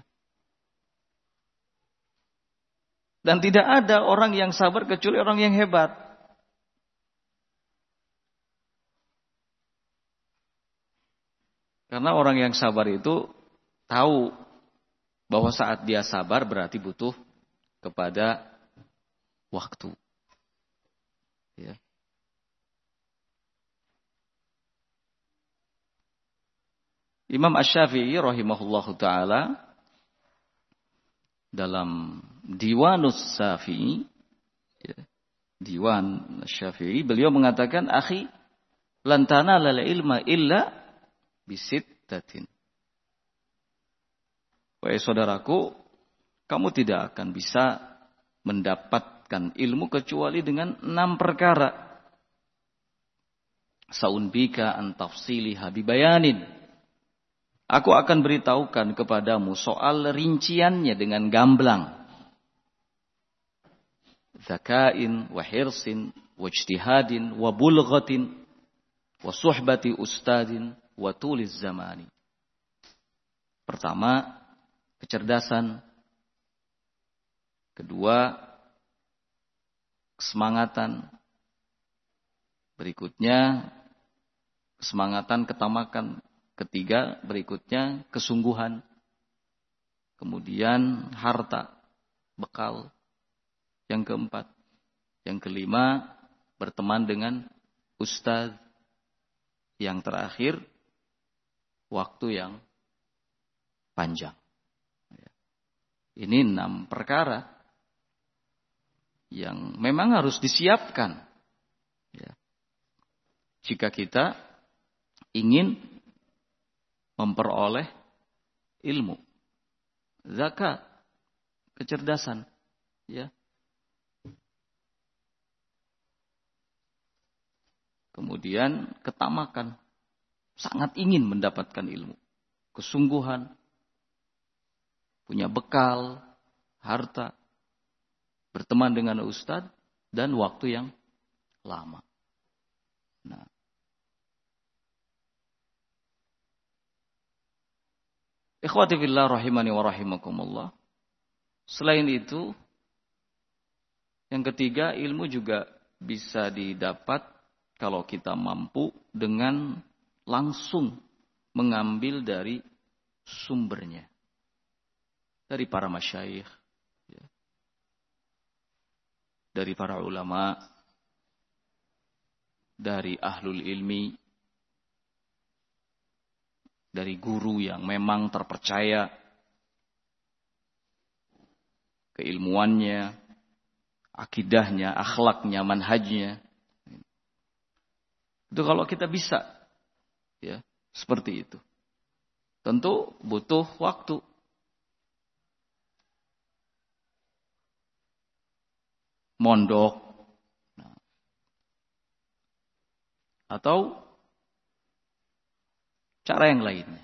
Dan tidak ada orang yang sabar kecuali orang yang hebat. Karena orang yang sabar itu tahu bahwa saat dia sabar berarti butuh kepada waktu. Ya. Imam Asy-Syafi'i rahimahullahu ta'ala dalam Diwanus Syafi'i, ya, Diwan Syafi'i, beliau mengatakan, akhi, lan tanalal ilma illa bisittatin. Wahai saudaraku, kamu tidak akan bisa mendapatkan ilmu kecuali dengan enam perkara. Saunbika an tafsiliha bibayanin. Aku akan beritahukan kepadamu soal rinciannya dengan gamblang. Zakain wa hirsin wa ijtihadin wa bulghatin wa suhbati ustadin wa tuliz zamani. Pertama, kecerdasan. Kedua, kesemangatan. Berikutnya, kesemangatan, ketamakan. Ketiga, berikutnya, kesungguhan. Kemudian, harta, bekal. Yang keempat. Yang kelima, berteman dengan ustadz. Yang terakhir, waktu yang panjang. Ini enam perkara yang memang harus disiapkan. Ya. Jika kita ingin memperoleh ilmu, zakat, kecerdasan, ya. Kemudian ketamakan, sangat ingin mendapatkan ilmu. Kesungguhan, punya bekal, harta, berteman dengan ustadz, dan waktu yang lama. Nah, ikhwati fillah rahimani wa rahimakumullah. Selain itu, yang ketiga, ilmu juga bisa didapat kalau kita mampu dengan langsung mengambil dari sumbernya. Dari para masyayikh, dari para ulama, dari ahlul ilmi, dari guru yang memang terpercaya keilmuannya, akidahnya, akhlaknya, manhajnya. Itu kalau kita bisa, ya, seperti itu. Tentu butuh waktu. Mondok. Atau cara yang lainnya.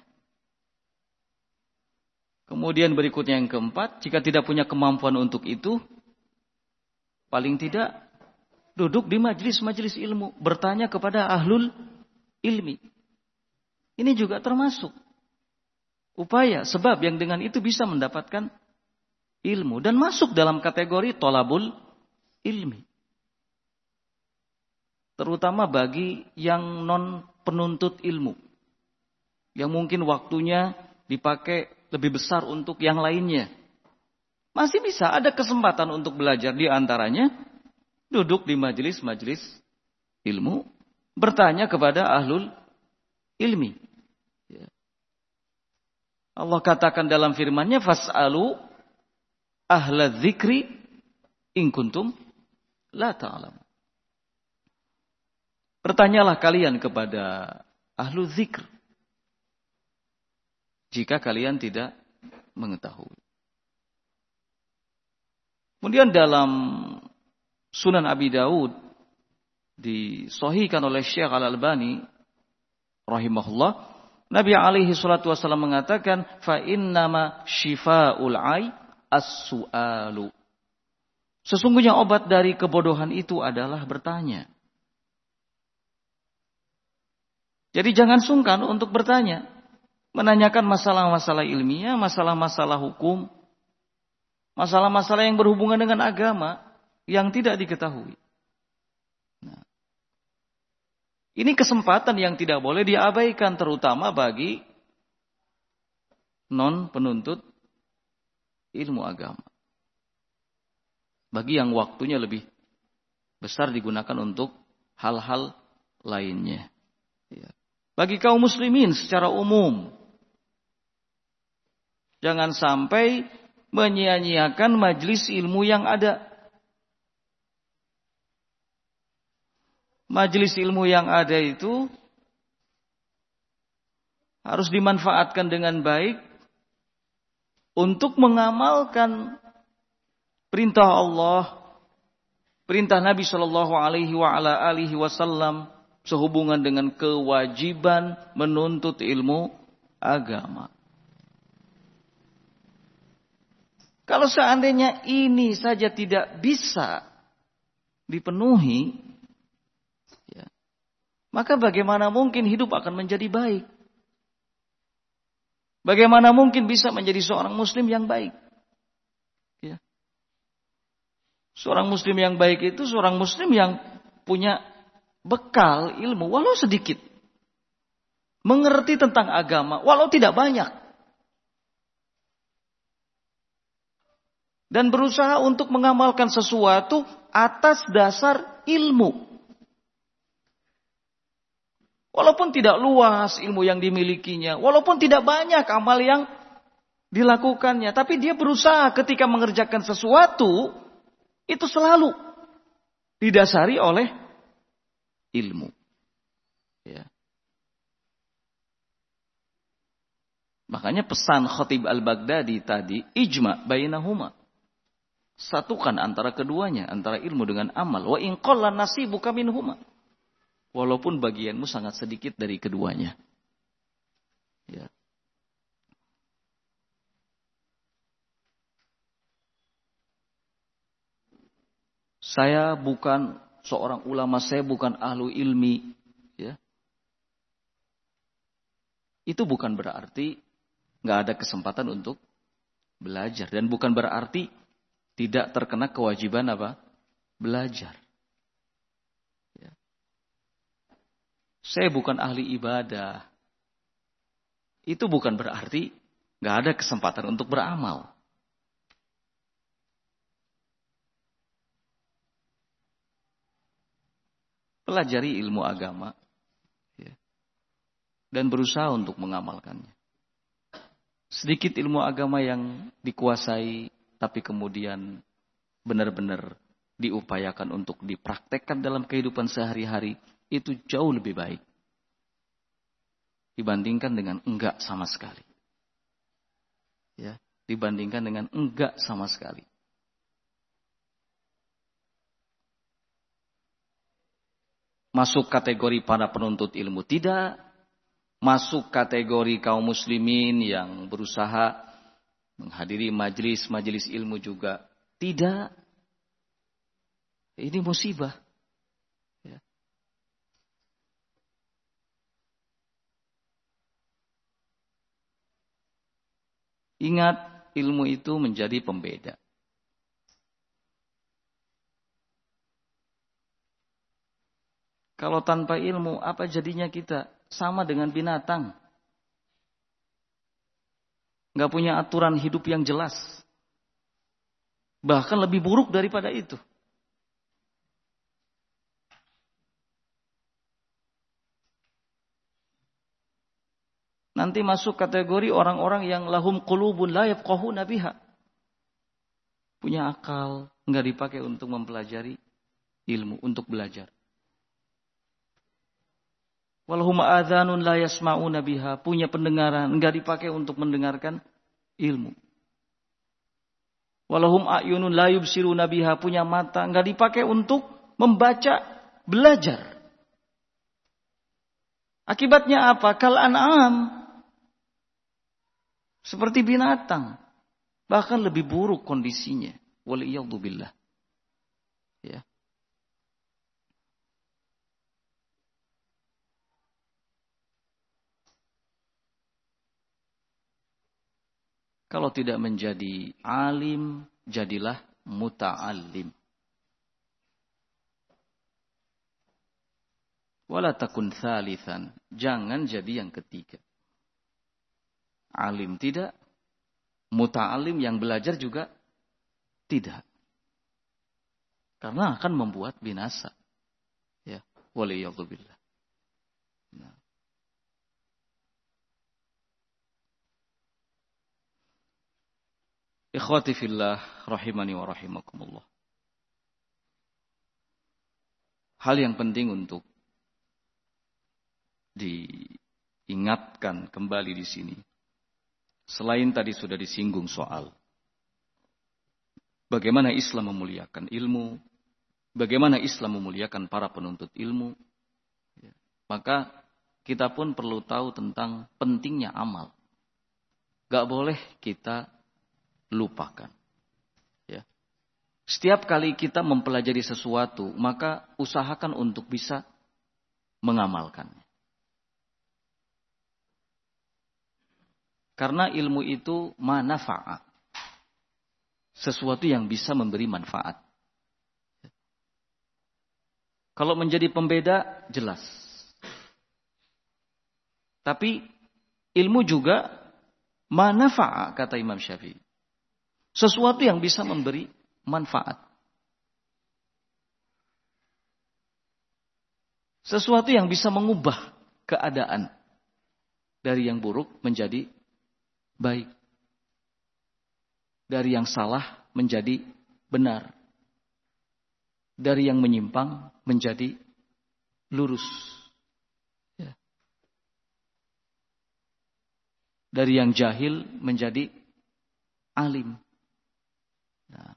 Kemudian berikutnya yang keempat, jika tidak punya kemampuan untuk itu, paling tidak duduk di majelis-majelis ilmu, bertanya kepada ahlul ilmi. Ini juga termasuk upaya, sebab yang dengan itu bisa mendapatkan ilmu dan masuk dalam kategori tolabul ilmi. Terutama bagi yang non penuntut ilmu, yang mungkin waktunya dipakai lebih besar untuk yang lainnya. Masih bisa ada kesempatan untuk belajar, di antaranya duduk di majelis-majelis ilmu, bertanya kepada ahlul ilmi. Allah katakan dalam firman-Nya, fas'alu ahla dzikri in kuntum la ta'lamun. Bertanyalah kalian kepada ahlu dzikr jika kalian tidak mengetahui. Kemudian dalam Sunan Abi Daud disahihkan oleh Syekh Al-Albani rahimahullah, Nabi alaihi salatu wasallam mengatakan, fa innama syifa'ul ai as-su'alu. Sesungguhnya obat dari kebodohan itu adalah bertanya. Jadi jangan sungkan untuk bertanya, menanyakan masalah-masalah ilmiah, masalah-masalah hukum, masalah-masalah yang berhubungan dengan agama yang tidak diketahui. Nah, ini kesempatan yang tidak boleh diabaikan, terutama bagi non penuntut ilmu agama. Bagi yang waktunya lebih besar digunakan untuk hal-hal lainnya. Ya. Bagi kaum muslimin secara umum, jangan sampai menyia-nyiakan majelis ilmu yang ada. Majelis ilmu yang ada itu harus dimanfaatkan dengan baik untuk mengamalkan perintah Allah, perintah Nabi Shallallahu Alaihi Wasallam sehubungan dengan kewajiban menuntut ilmu agama. Kalau seandainya ini saja tidak bisa dipenuhi, ya, maka bagaimana mungkin hidup akan menjadi baik? Bagaimana mungkin bisa menjadi seorang muslim yang baik? Ya. Seorang muslim yang baik itu seorang muslim yang punya bekal ilmu walau sedikit, mengerti tentang agama walau tidak banyak, dan berusaha untuk mengamalkan sesuatu atas dasar ilmu. Walaupun tidak luas ilmu yang dimilikinya, walaupun tidak banyak amal yang dilakukannya, tapi dia berusaha ketika mengerjakan sesuatu itu selalu didasari oleh ilmu. Ya. Makanya pesan Khatib Al-Baghdadi tadi, ijma bainahuma. Satukan antara keduanya, antara ilmu dengan amal. Wa in qalla nasibuka minhuma. Walaupun bagianmu sangat sedikit dari keduanya. Saya bukan seorang ulama, saya bukan ahlu ilmi. Ya. Itu bukan berarti nggak ada kesempatan untuk belajar. Dan bukan berarti tidak terkena kewajiban apa? Belajar. Ya. Saya bukan ahli ibadah. Itu bukan berarti nggak ada kesempatan untuk beramal. Pelajari ilmu agama ya, dan berusaha untuk mengamalkannya. Sedikit ilmu agama yang dikuasai, tapi kemudian benar-benar diupayakan untuk dipraktekkan dalam kehidupan sehari-hari, itu jauh lebih baik dibandingkan dengan enggak sama sekali. Ya, dibandingkan dengan enggak sama sekali. Masuk kategori para penuntut ilmu tidak, masuk kategori kaum muslimin yang berusaha menghadiri majelis-majelis ilmu juga tidak. Ini musibah. Ya. Ingat, ilmu itu menjadi pembeda. Kalau tanpa ilmu, apa jadinya kita? Sama dengan binatang. Nggak punya aturan hidup yang jelas. Bahkan lebih buruk daripada itu. Nanti masuk kategori orang-orang yang lahum qulubun la yafqahuna biha. Punya akal, nggak dipakai untuk mempelajari ilmu, untuk belajar. Walahum adzanun la yasma'una biha, punya pendengaran, enggak dipakai untuk mendengarkan ilmu. Walahum a'yunun la yubsiruna biha, punya mata, enggak dipakai untuk membaca, belajar. Akibatnya apa? Kal an'am, seperti binatang, bahkan lebih buruk kondisinya. Waliyadzu billah. Ya. Kalau tidak menjadi alim, jadilah muta'allim. Wala takun thalithan. Jangan jadi yang ketiga. Alim tidak, muta'allim yang belajar juga tidak. Karena akan membuat binasa. Ya, waliyadzubillah. Nah. Ikhwati fillah rahimani wa rahimakumullah. Hal yang penting untuk diingatkan kembali di sini. Selain tadi sudah disinggung soal bagaimana Islam memuliakan ilmu, bagaimana Islam memuliakan para penuntut ilmu, maka kita pun perlu tahu tentang pentingnya amal. Gak boleh kita lupakan. Ya. Setiap kali kita mempelajari sesuatu, maka usahakan untuk bisa mengamalkannya. Karena ilmu itu manfaat. Sesuatu yang bisa memberi manfaat. Kalau menjadi pembeda, jelas. Tapi ilmu juga manfaat, kata Imam Syafi'i. Sesuatu yang bisa memberi manfaat. Sesuatu yang bisa mengubah keadaan dari yang buruk menjadi baik. Dari yang salah menjadi benar. Dari yang menyimpang menjadi lurus. Ya. Dari yang jahil menjadi alim. Nah.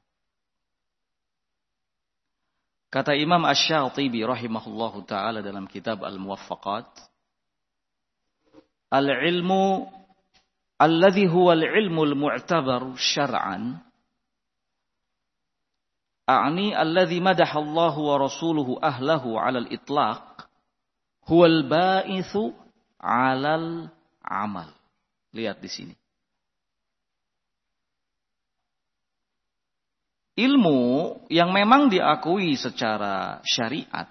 Kata Imam Asy-Syatibi rahimahullahu ta'ala dalam kitab Al-Muwaffaqat, Al-ilmu alladhi huwa al-ilmu al-mu'tabar syar'an a'ni alladhi madahallahu wa rasuluhu ahlahu 'alal itlaq huwal ba'itsu 'alal amal. Lihat di sini. Ilmu yang memang diakui secara syariat.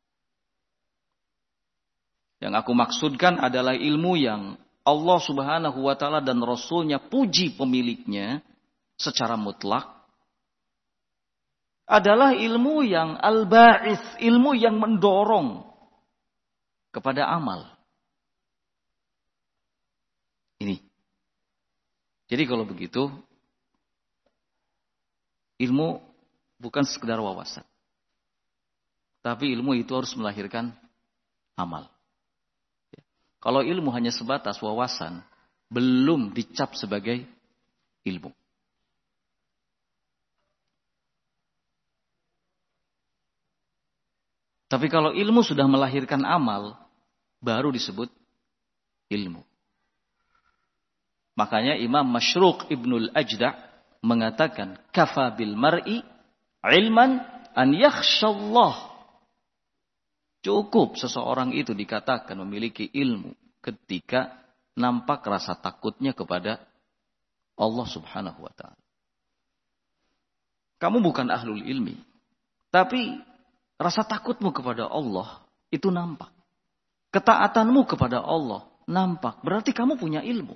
Yang aku maksudkan adalah ilmu yang Allah Subhanahu wa taala dan Rasulnya puji pemiliknya secara mutlak. Adalah ilmu yang al-ba'its, ilmu yang mendorong kepada amal. Ini. Jadi kalau begitu, ilmu bukan sekedar wawasan. Tapi ilmu itu harus melahirkan amal. Kalau ilmu hanya sebatas wawasan, belum dicap sebagai ilmu. Tapi kalau ilmu sudah melahirkan amal, baru disebut ilmu. Makanya Imam Masyruq Ibnul Ajda' mengatakan, kafa bil mar'i ilman an yakhshallah. Cukup seseorang itu dikatakan memiliki ilmu ketika nampak rasa takutnya kepada Allah Subhanahu wa taala. Kamu bukan ahlul ilmi, tapi rasa takutmu kepada Allah itu nampak. Ketaatanmu kepada Allah nampak. Berarti kamu punya ilmu.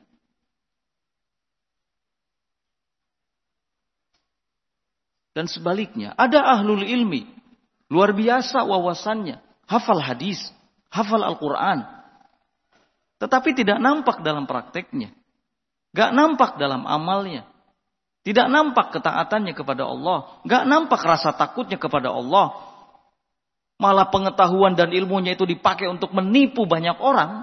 Dan sebaliknya, ada ahlul ilmi, luar biasa wawasannya, hafal hadis, hafal Al-Quran, tetapi tidak nampak dalam prakteknya, gak nampak dalam amalnya, tidak nampak ketaatannya kepada Allah, gak nampak rasa takutnya kepada Allah, malah pengetahuan dan ilmunya itu dipakai untuk menipu banyak orang,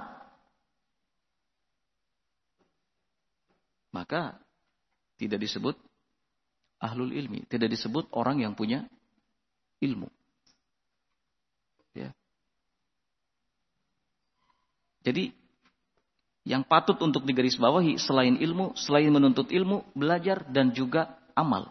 maka tidak disebut ahlul ilmi, tidak disebut orang yang punya ilmu. Ya. Jadi yang patut untuk digarisbawahi selain ilmu, selain menuntut ilmu, belajar dan juga amal.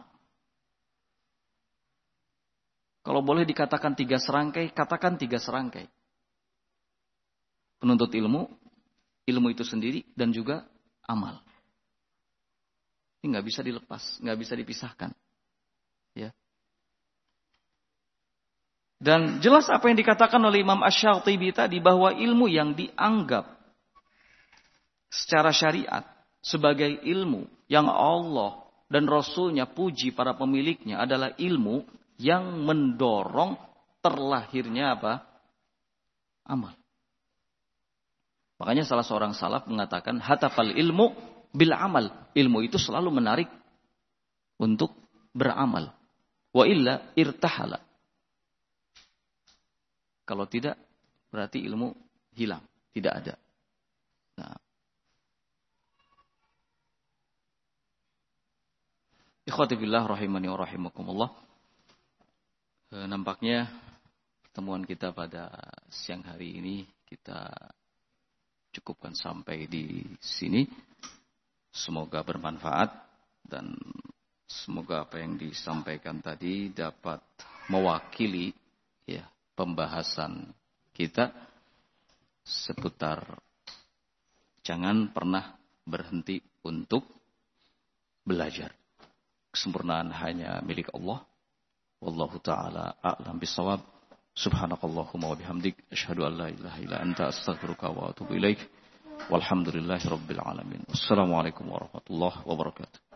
Kalau boleh dikatakan tiga serangkai, katakan tiga serangkai. Penuntut ilmu, ilmu itu sendiri, dan juga amal. Ini nggak bisa dilepas, nggak bisa dipisahkan. Ya. Dan jelas apa yang dikatakan oleh Imam Asy-Syatibi tadi, bahwa ilmu yang dianggap secara syariat sebagai ilmu yang Allah dan Rasulnya puji para pemiliknya adalah ilmu yang mendorong terlahirnya apa? Amal. Makanya salah seorang salaf mengatakan, hatafal ilmu bil amal. Ilmu itu selalu menarik untuk beramal. Wa illa irtahala. Kalau tidak, berarti ilmu hilang. Tidak ada. Nah. Ikhwati billah rahimani wa rahimakumullah. E, nampaknya pertemuan kita pada siang hari ini kita cukupkan sampai di sini. Semoga bermanfaat dan semoga apa yang disampaikan tadi dapat mewakili ya pembahasan kita seputar jangan pernah berhenti untuk belajar. Kesempurnaan hanya milik Allah. Wallahu ta'ala a'lam bisawab. Subhanakallahumma wa bihamdik asyhadu an la ilaha illa anta astaghfiruka wa atubu ilaik. Walhamdulillahi rabbil alamin. Wassalamualaikum warahmatullahi wabarakatuh.